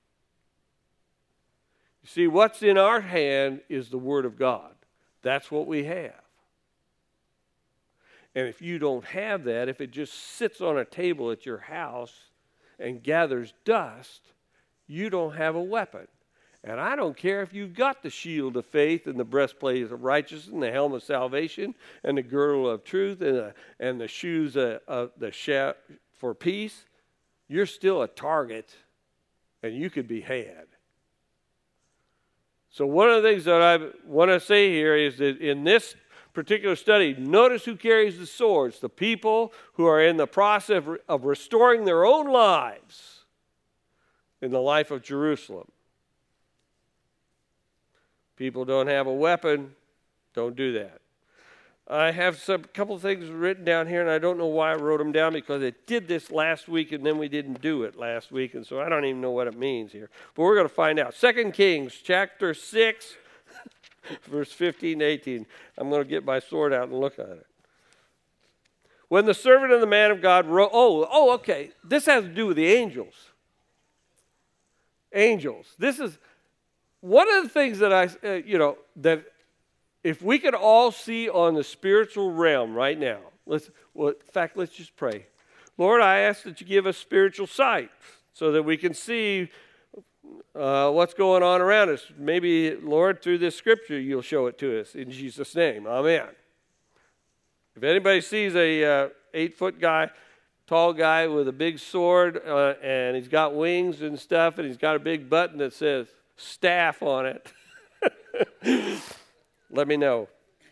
You see, what's in our hand is the Word of God. That's what we have. And if you don't have that, if it just sits on a table at your house and gathers dust, you don't have a weapon. And I don't care if you've got the shield of faith and the breastplate of righteousness and the helmet of salvation and the girdle of truth and the, and the shoes of, of the shaft for peace. You're still a target, and you could be had. So one of the things that I want to say here is that in this particular study, notice who carries the swords. The people who are in the process of, of restoring their own lives in the life of Jerusalem. People don't have a weapon, don't do that. I have some couple of things written down here, and I don't know why I wrote them down, because I did this last week, and then we didn't do it last week, and so I don't even know what it means here. But we're going to find out. Second Kings chapter six, verse fifteen to eighteen. I'm going to get my sword out and look at it. When the servant of the man of God wrote, oh, oh, okay, this has to do with the angels. Angels. This is one of the things that I, uh, you know, that if we could all see on the spiritual realm right now, let's, well, in fact, let's just pray. Lord, I ask that you give us spiritual sight so that we can see uh, what's going on around us. Maybe, Lord, through this scripture, you'll show it to us. In Jesus' name, amen. If anybody sees a uh, eight-foot guy, tall guy with a big sword, uh, and he's got wings and stuff, and he's got a big button that says staff on it, let me know.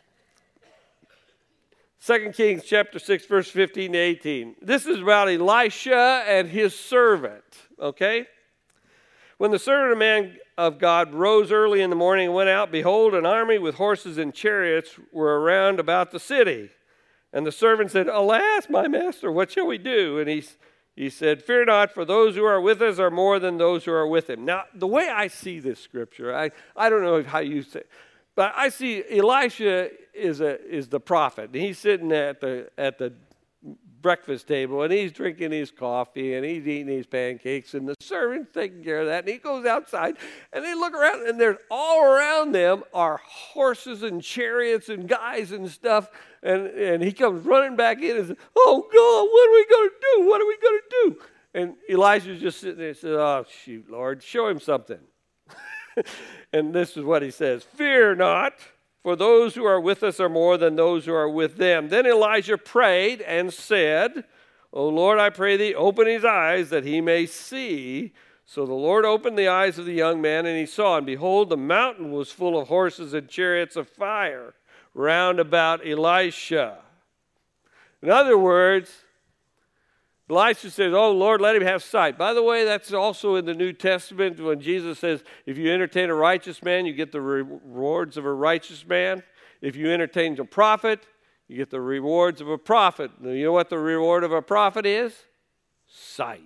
Second Kings chapter six, verse fifteen to eighteen. This is about Elisha and his servant, okay? When the servant of man of God rose early in the morning and went out, behold, an army with horses and chariots were around about the city. And the servant said, alas, my master, what shall we do? And he, he said, fear not, for those who are with us are more than those who are with him. Now, the way I see this scripture, I, I don't know how you say it, but I see Elisha is a is the prophet. And he's sitting at the at the breakfast table, and he's drinking his coffee, and he's eating his pancakes, and the servant's taking care of that. And he goes outside, and they look around, and there's all around them are horses and chariots and guys and stuff. And, and he comes running back in and says, oh, God, what are we going to do? What are we going to do? And Elisha's just sitting there and says, oh, shoot, Lord, show him something. And this is what he says, fear not, for those who are with us are more than those who are with them. Then Elijah prayed and said, O Lord, I pray thee, open his eyes that he may see. So the Lord opened the eyes of the young man, and he saw, and behold, the mountain was full of horses and chariots of fire round about Elisha. In other words, Elisha says, oh, Lord, let him have sight. By the way, that's also in the New Testament when Jesus says, if you entertain a righteous man, you get the rewards of a righteous man. If you entertain a prophet, you get the rewards of a prophet. Now, you know what the reward of a prophet is? Sight.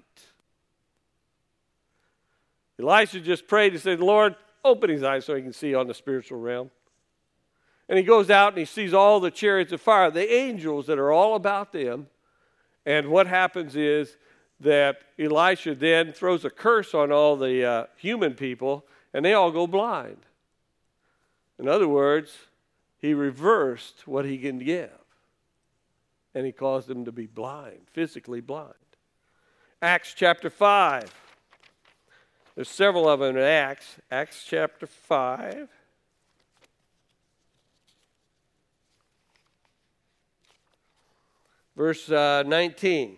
Elisha just prayed and said, Lord, open his eyes so he can see on the spiritual realm. And he goes out and he sees all the chariots of fire, the angels that are all about them. And what happens is that Elisha then throws a curse on all the uh, human people, and they all go blind. In other words, he reversed what he can give. and he caused them to be blind, physically blind. Acts chapter five. There's several of them in Acts. Acts chapter five. Verse uh, nineteen.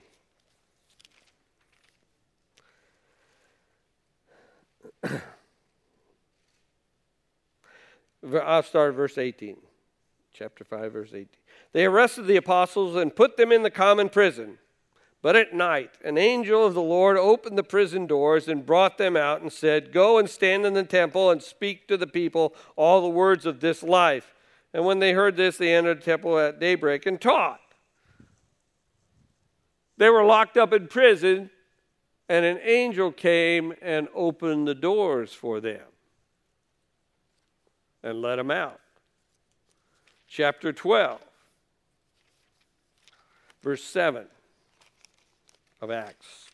I'll start at verse eighteen. Chapter five, verse eighteen. They arrested the apostles and put them in the common prison. But at night, an angel of the Lord opened the prison doors and brought them out and said, "Go and stand in the temple and speak to the people all the words of this life." And when they heard this, they entered the temple at daybreak and taught. They were locked up in prison, and an angel came and opened the doors for them and let them out. Chapter twelve, verse seven of Acts.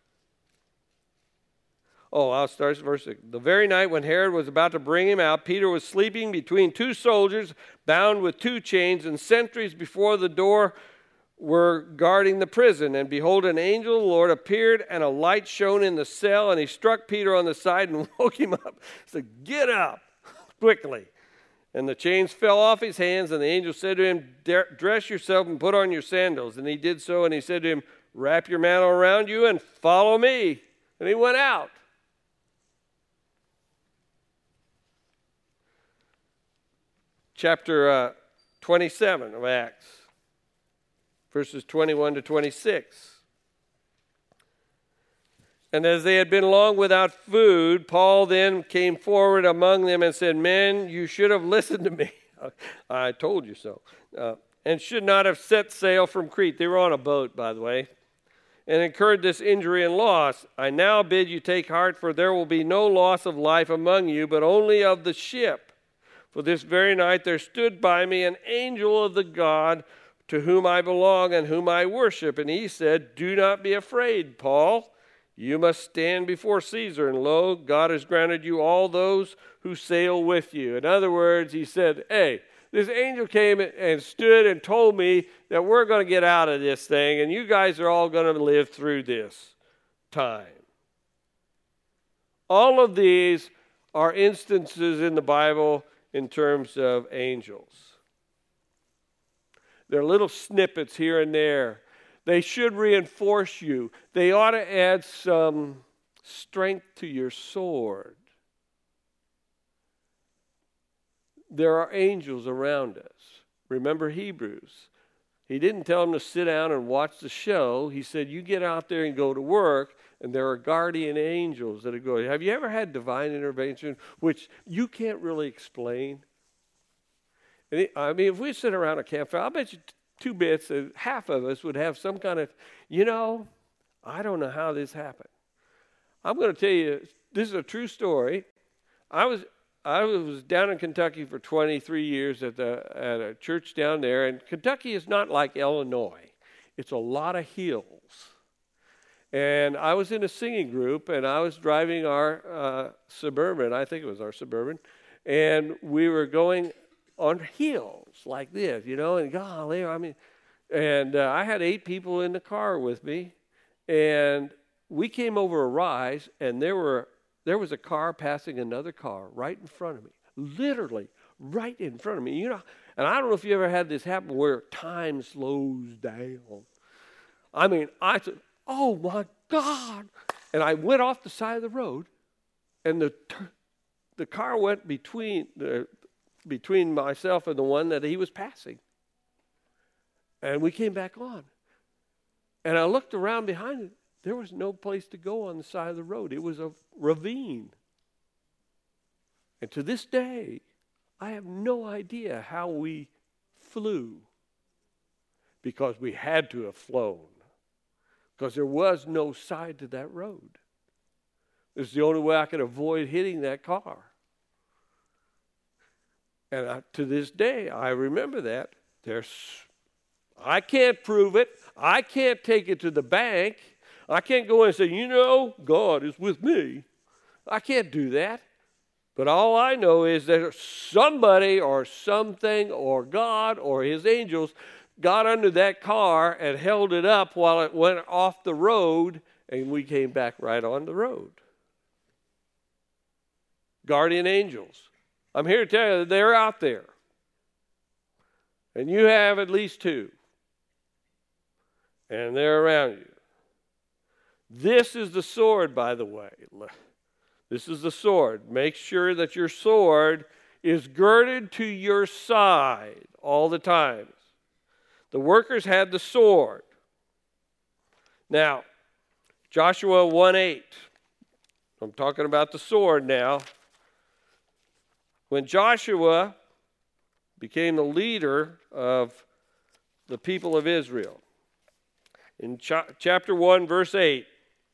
Oh, I'll start at verse six. The very night when Herod was about to bring him out, Peter was sleeping between two soldiers, bound with two chains, and sentries before the door were guarding the prison. And behold, an angel of the Lord appeared, and a light shone in the cell, and he struck Peter on the side and woke him up. He said, "Get up quickly." And the chains fell off his hands, and the angel said to him, "Dress yourself and put on your sandals." And he did so, and he said to him, "Wrap your mantle around you and follow me." And he went out. Chapter uh, twenty-seven of Acts, verses twenty-one to twenty-six. And as they had been long without food, Paul then came forward among them and said, "Men, you should have listened to me." I told you so. Uh, and should not have set sail from Crete. They were on a boat, by the way. And incurred this injury and loss. I now bid you take heart, for there will be no loss of life among you, but only of the ship. For this very night there stood by me an angel of the God to whom I belong and whom I worship. And he said, "Do not be afraid, Paul. You must stand before Caesar, and lo, God has granted you all those who sail with you." In other words, he said, hey, this angel came and stood and told me that we're going to get out of this thing, and you guys are all going to live through this time. All of these are instances in the Bible in terms of angels. They're little snippets here and there. They should reinforce you. They ought to add some strength to your sword. There are angels around us. Remember Hebrews. He didn't tell them to sit down and watch the show. He said, you get out there and go to work, and there are guardian angels that are going. Have you ever had divine intervention, which you can't really explain? And it, I mean, if we sit around a campfire, I'll bet you two bits, and half of us would have some kind of, you know, I don't know how this happened. I'm going to tell you, this is a true story. I was I was down in Kentucky for twenty-three years at the at a church down there, and Kentucky is not like Illinois. It's a lot of hills. And I was in a singing group, and I was driving our uh, Suburban, I think it was our Suburban, and we were going on hills like this, you know, and golly, I mean, and uh, I had eight people in the car with me, and we came over a rise, and there were there was a car passing another car right in front of me, literally right in front of me, you know. And I don't know if you ever had this happen where time slows down. I mean, I said, "Oh my God!" And I went off the side of the road, and the the car went between the. between myself and the one that he was passing. And we came back on. And I looked around behind it. There was no place to go on the side of the road. It was a ravine. And to this day, I have no idea how we flew, because we had to have flown, because there was no side to that road. It's the only way I could avoid hitting that car. And I, to this day, I remember that. There's, I can't prove it. I can't take it to the bank. I can't go in and say, you know, God is with me. I can't do that. But all I know is that somebody or something or God or his angels got under that car and held it up while it went off the road, and we came back right on the road. Guardian angels. I'm here to tell you that they're out there. And you have at least two. And they're around you. This is the sword, by the way. This is the sword. Make sure that your sword is girded to your side all the time. The workers had the sword. Now, Joshua one eight. I'm talking about the sword now. When Joshua became the leader of the people of Israel, in ch- chapter one, verse eight,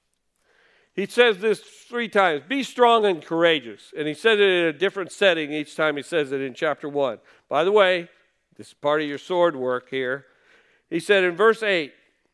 he says this three times, be strong and courageous. And he said it in a different setting each time he says it in chapter one. By the way, this is part of your sword work here. He said in verse eight,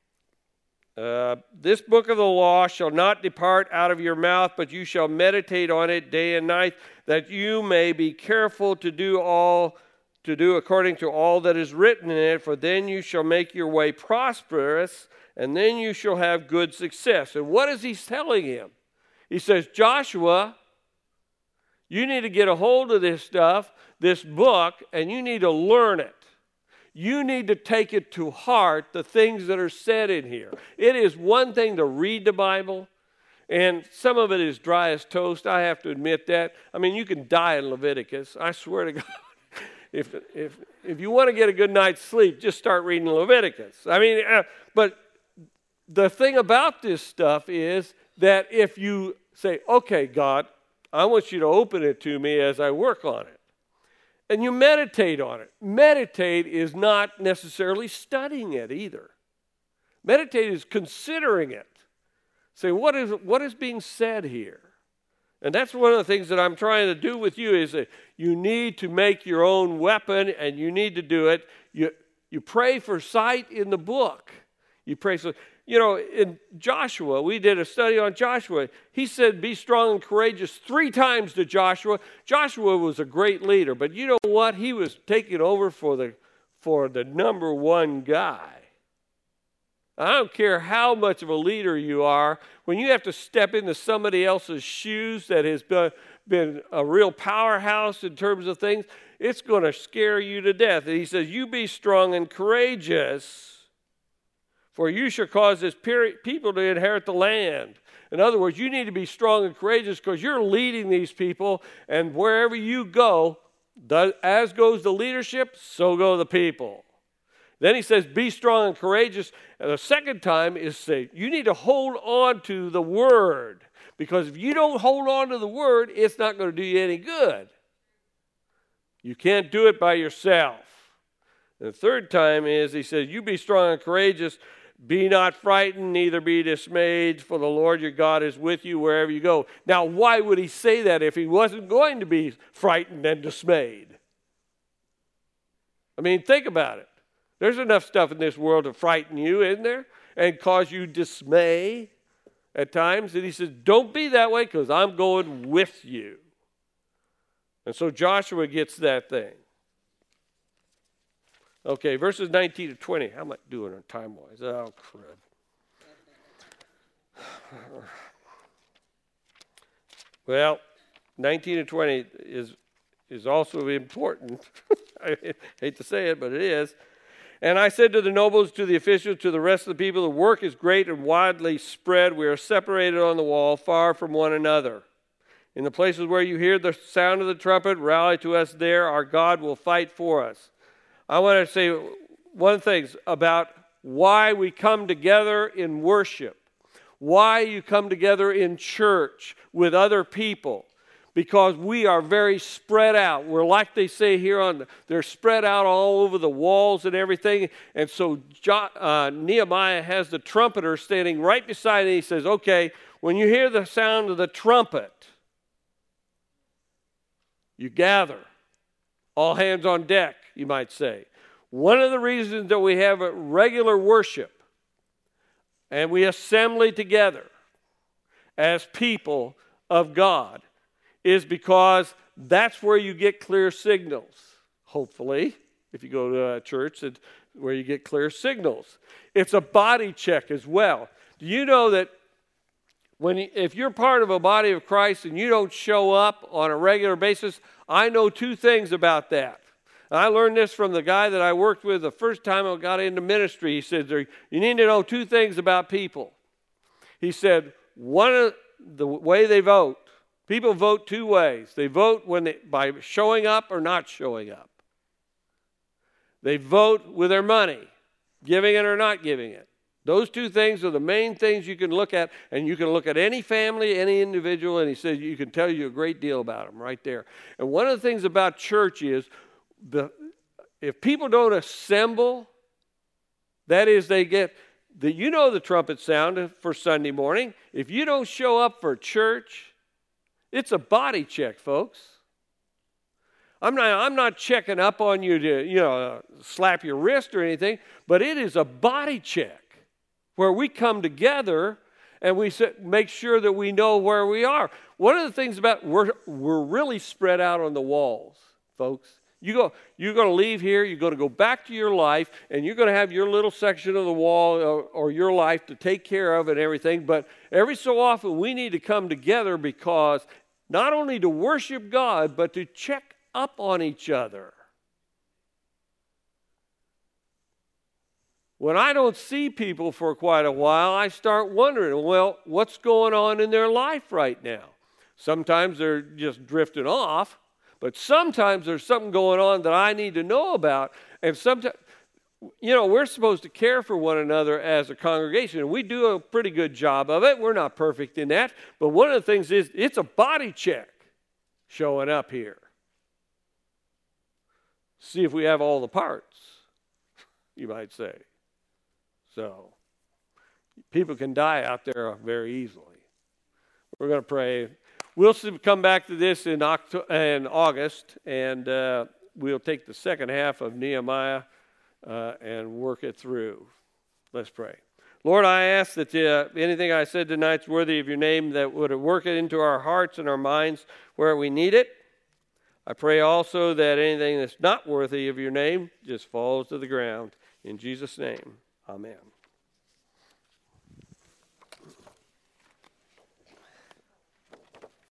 uh, this book of the law shall not depart out of your mouth, but you shall meditate on it day and night, that you may be careful to do all to do according to all that is written in it, for then you shall make your way prosperous, and then you shall have good success. And what is he telling him? He says, Joshua, you need to get a hold of this stuff, this book, and you need to learn it. You need to take it to heart, the things that are said in here. It is one thing to read the Bible, and some of it is dry as toast. I have to admit that. I mean, you can die in Leviticus. I swear to God. If, if, if you want to get a good night's sleep, just start reading Leviticus. I mean, uh, but the thing about this stuff is that if you say, okay, God, I want you to open it to me as I work on it, and you meditate on it. Meditate is not necessarily studying it either. Meditate is considering it. Say, what is, what is being said here? And that's one of the things that I'm trying to do with you is that you need to make your own weapon, and you need to do it. You, you pray for sight in the book. You pray for, you know, in Joshua, we did a study on Joshua. He said, be strong and courageous three times to Joshua. Joshua was a great leader, but you know what? He was taking over for the, for the number one guy. I don't care how much of a leader you are, when you have to step into somebody else's shoes that has been, been a real powerhouse in terms of things, it's going to scare you to death. And he says, you be strong and courageous, for you shall cause this people to inherit the land. In other words, you need to be strong and courageous because you're leading these people, and wherever you go, as goes the leadership, so go the people. Then he says, be strong and courageous. And the second time is say, you need to hold on to the word. Because if you don't hold on to the word, it's not going to do you any good. You can't do it by yourself. And the third time is, he says, you be strong and courageous. Be not frightened, neither be dismayed, for the Lord your God is with you wherever you go. Now, why would he say that if he wasn't going to be frightened and dismayed? I mean, think about it. There's enough stuff in this world to frighten you, isn't there? And cause you dismay at times. And he says, don't be that way because I'm going with you. And so Joshua gets that thing. Okay, verses nineteen to twenty. How am I doing on time-wise? Oh, crap. Well, nineteen to twenty is, is also important. I hate to say it, but it is. And I said to the nobles, to the officials, to the rest of the people, the work is great and widely spread. We are separated on the wall, far from one another. In the places where you hear the sound of the trumpet, rally to us there. Our God will fight for us. I want to say one thing about why we come together in worship, why you come together in church with other people. Because we are very spread out. We're like they say here on, the, they're spread out all over the walls and everything. And so uh, Nehemiah has the trumpeter standing right beside him. He says, okay, when you hear the sound of the trumpet, you gather. All hands on deck, you might say. One of the reasons that we have a regular worship and we assembly together as people of God is because that's where you get clear signals, hopefully, if you go to a church that where you get clear signals. It's a body check as well. Do you know that when you, if you're part of a body of Christ and you don't show up on a regular basis, I know two things about that. I learned this from the guy that I worked with the first time I got into ministry. He said, you need to know two things about people. He said, one of the way they vote, people vote two ways. They vote when they, by showing up or not showing up. They vote with their money, giving it or not giving it. Those two things are the main things you can look at, and you can look at any family, any individual, and he says you can tell you a great deal about them right there. And one of the things about church is, the if people don't assemble, that is, they get, the, you know the trumpet sound for Sunday morning. If you don't show up for church, it's a body check, folks. I'm not, I'm not checking up on you to, you know, uh, slap your wrist or anything, but it is a body check where we come together and we make sure that we know where we are. One of the things about, we're, we're really spread out on the walls, folks. You go, you're going to leave here, you're going to go back to your life, and you're going to have your little section of the wall or, or your life to take care of and everything. But every so often we need to come together because not only to worship God, but to check up on each other. When I don't see people for quite a while, I start wondering, well, what's going on in their life right now? Sometimes they're just drifting off. But sometimes there's something going on that I need to know about. And sometimes, you know, we're supposed to care for one another as a congregation. And we do a pretty good job of it. We're not perfect in that. But one of the things is it's a body check showing up here. See if we have all the parts, you might say. So, people can die out there very easily. We're going to pray. We'll come back to this in, October, in August, and uh, we'll take the second half of Nehemiah uh, and work it through. Let's pray. Lord, I ask that uh, anything I said tonight is worthy of your name, that would work it into our hearts and our minds where we need it. I pray also that anything that's not worthy of your name just falls to the ground. In Jesus' name, amen.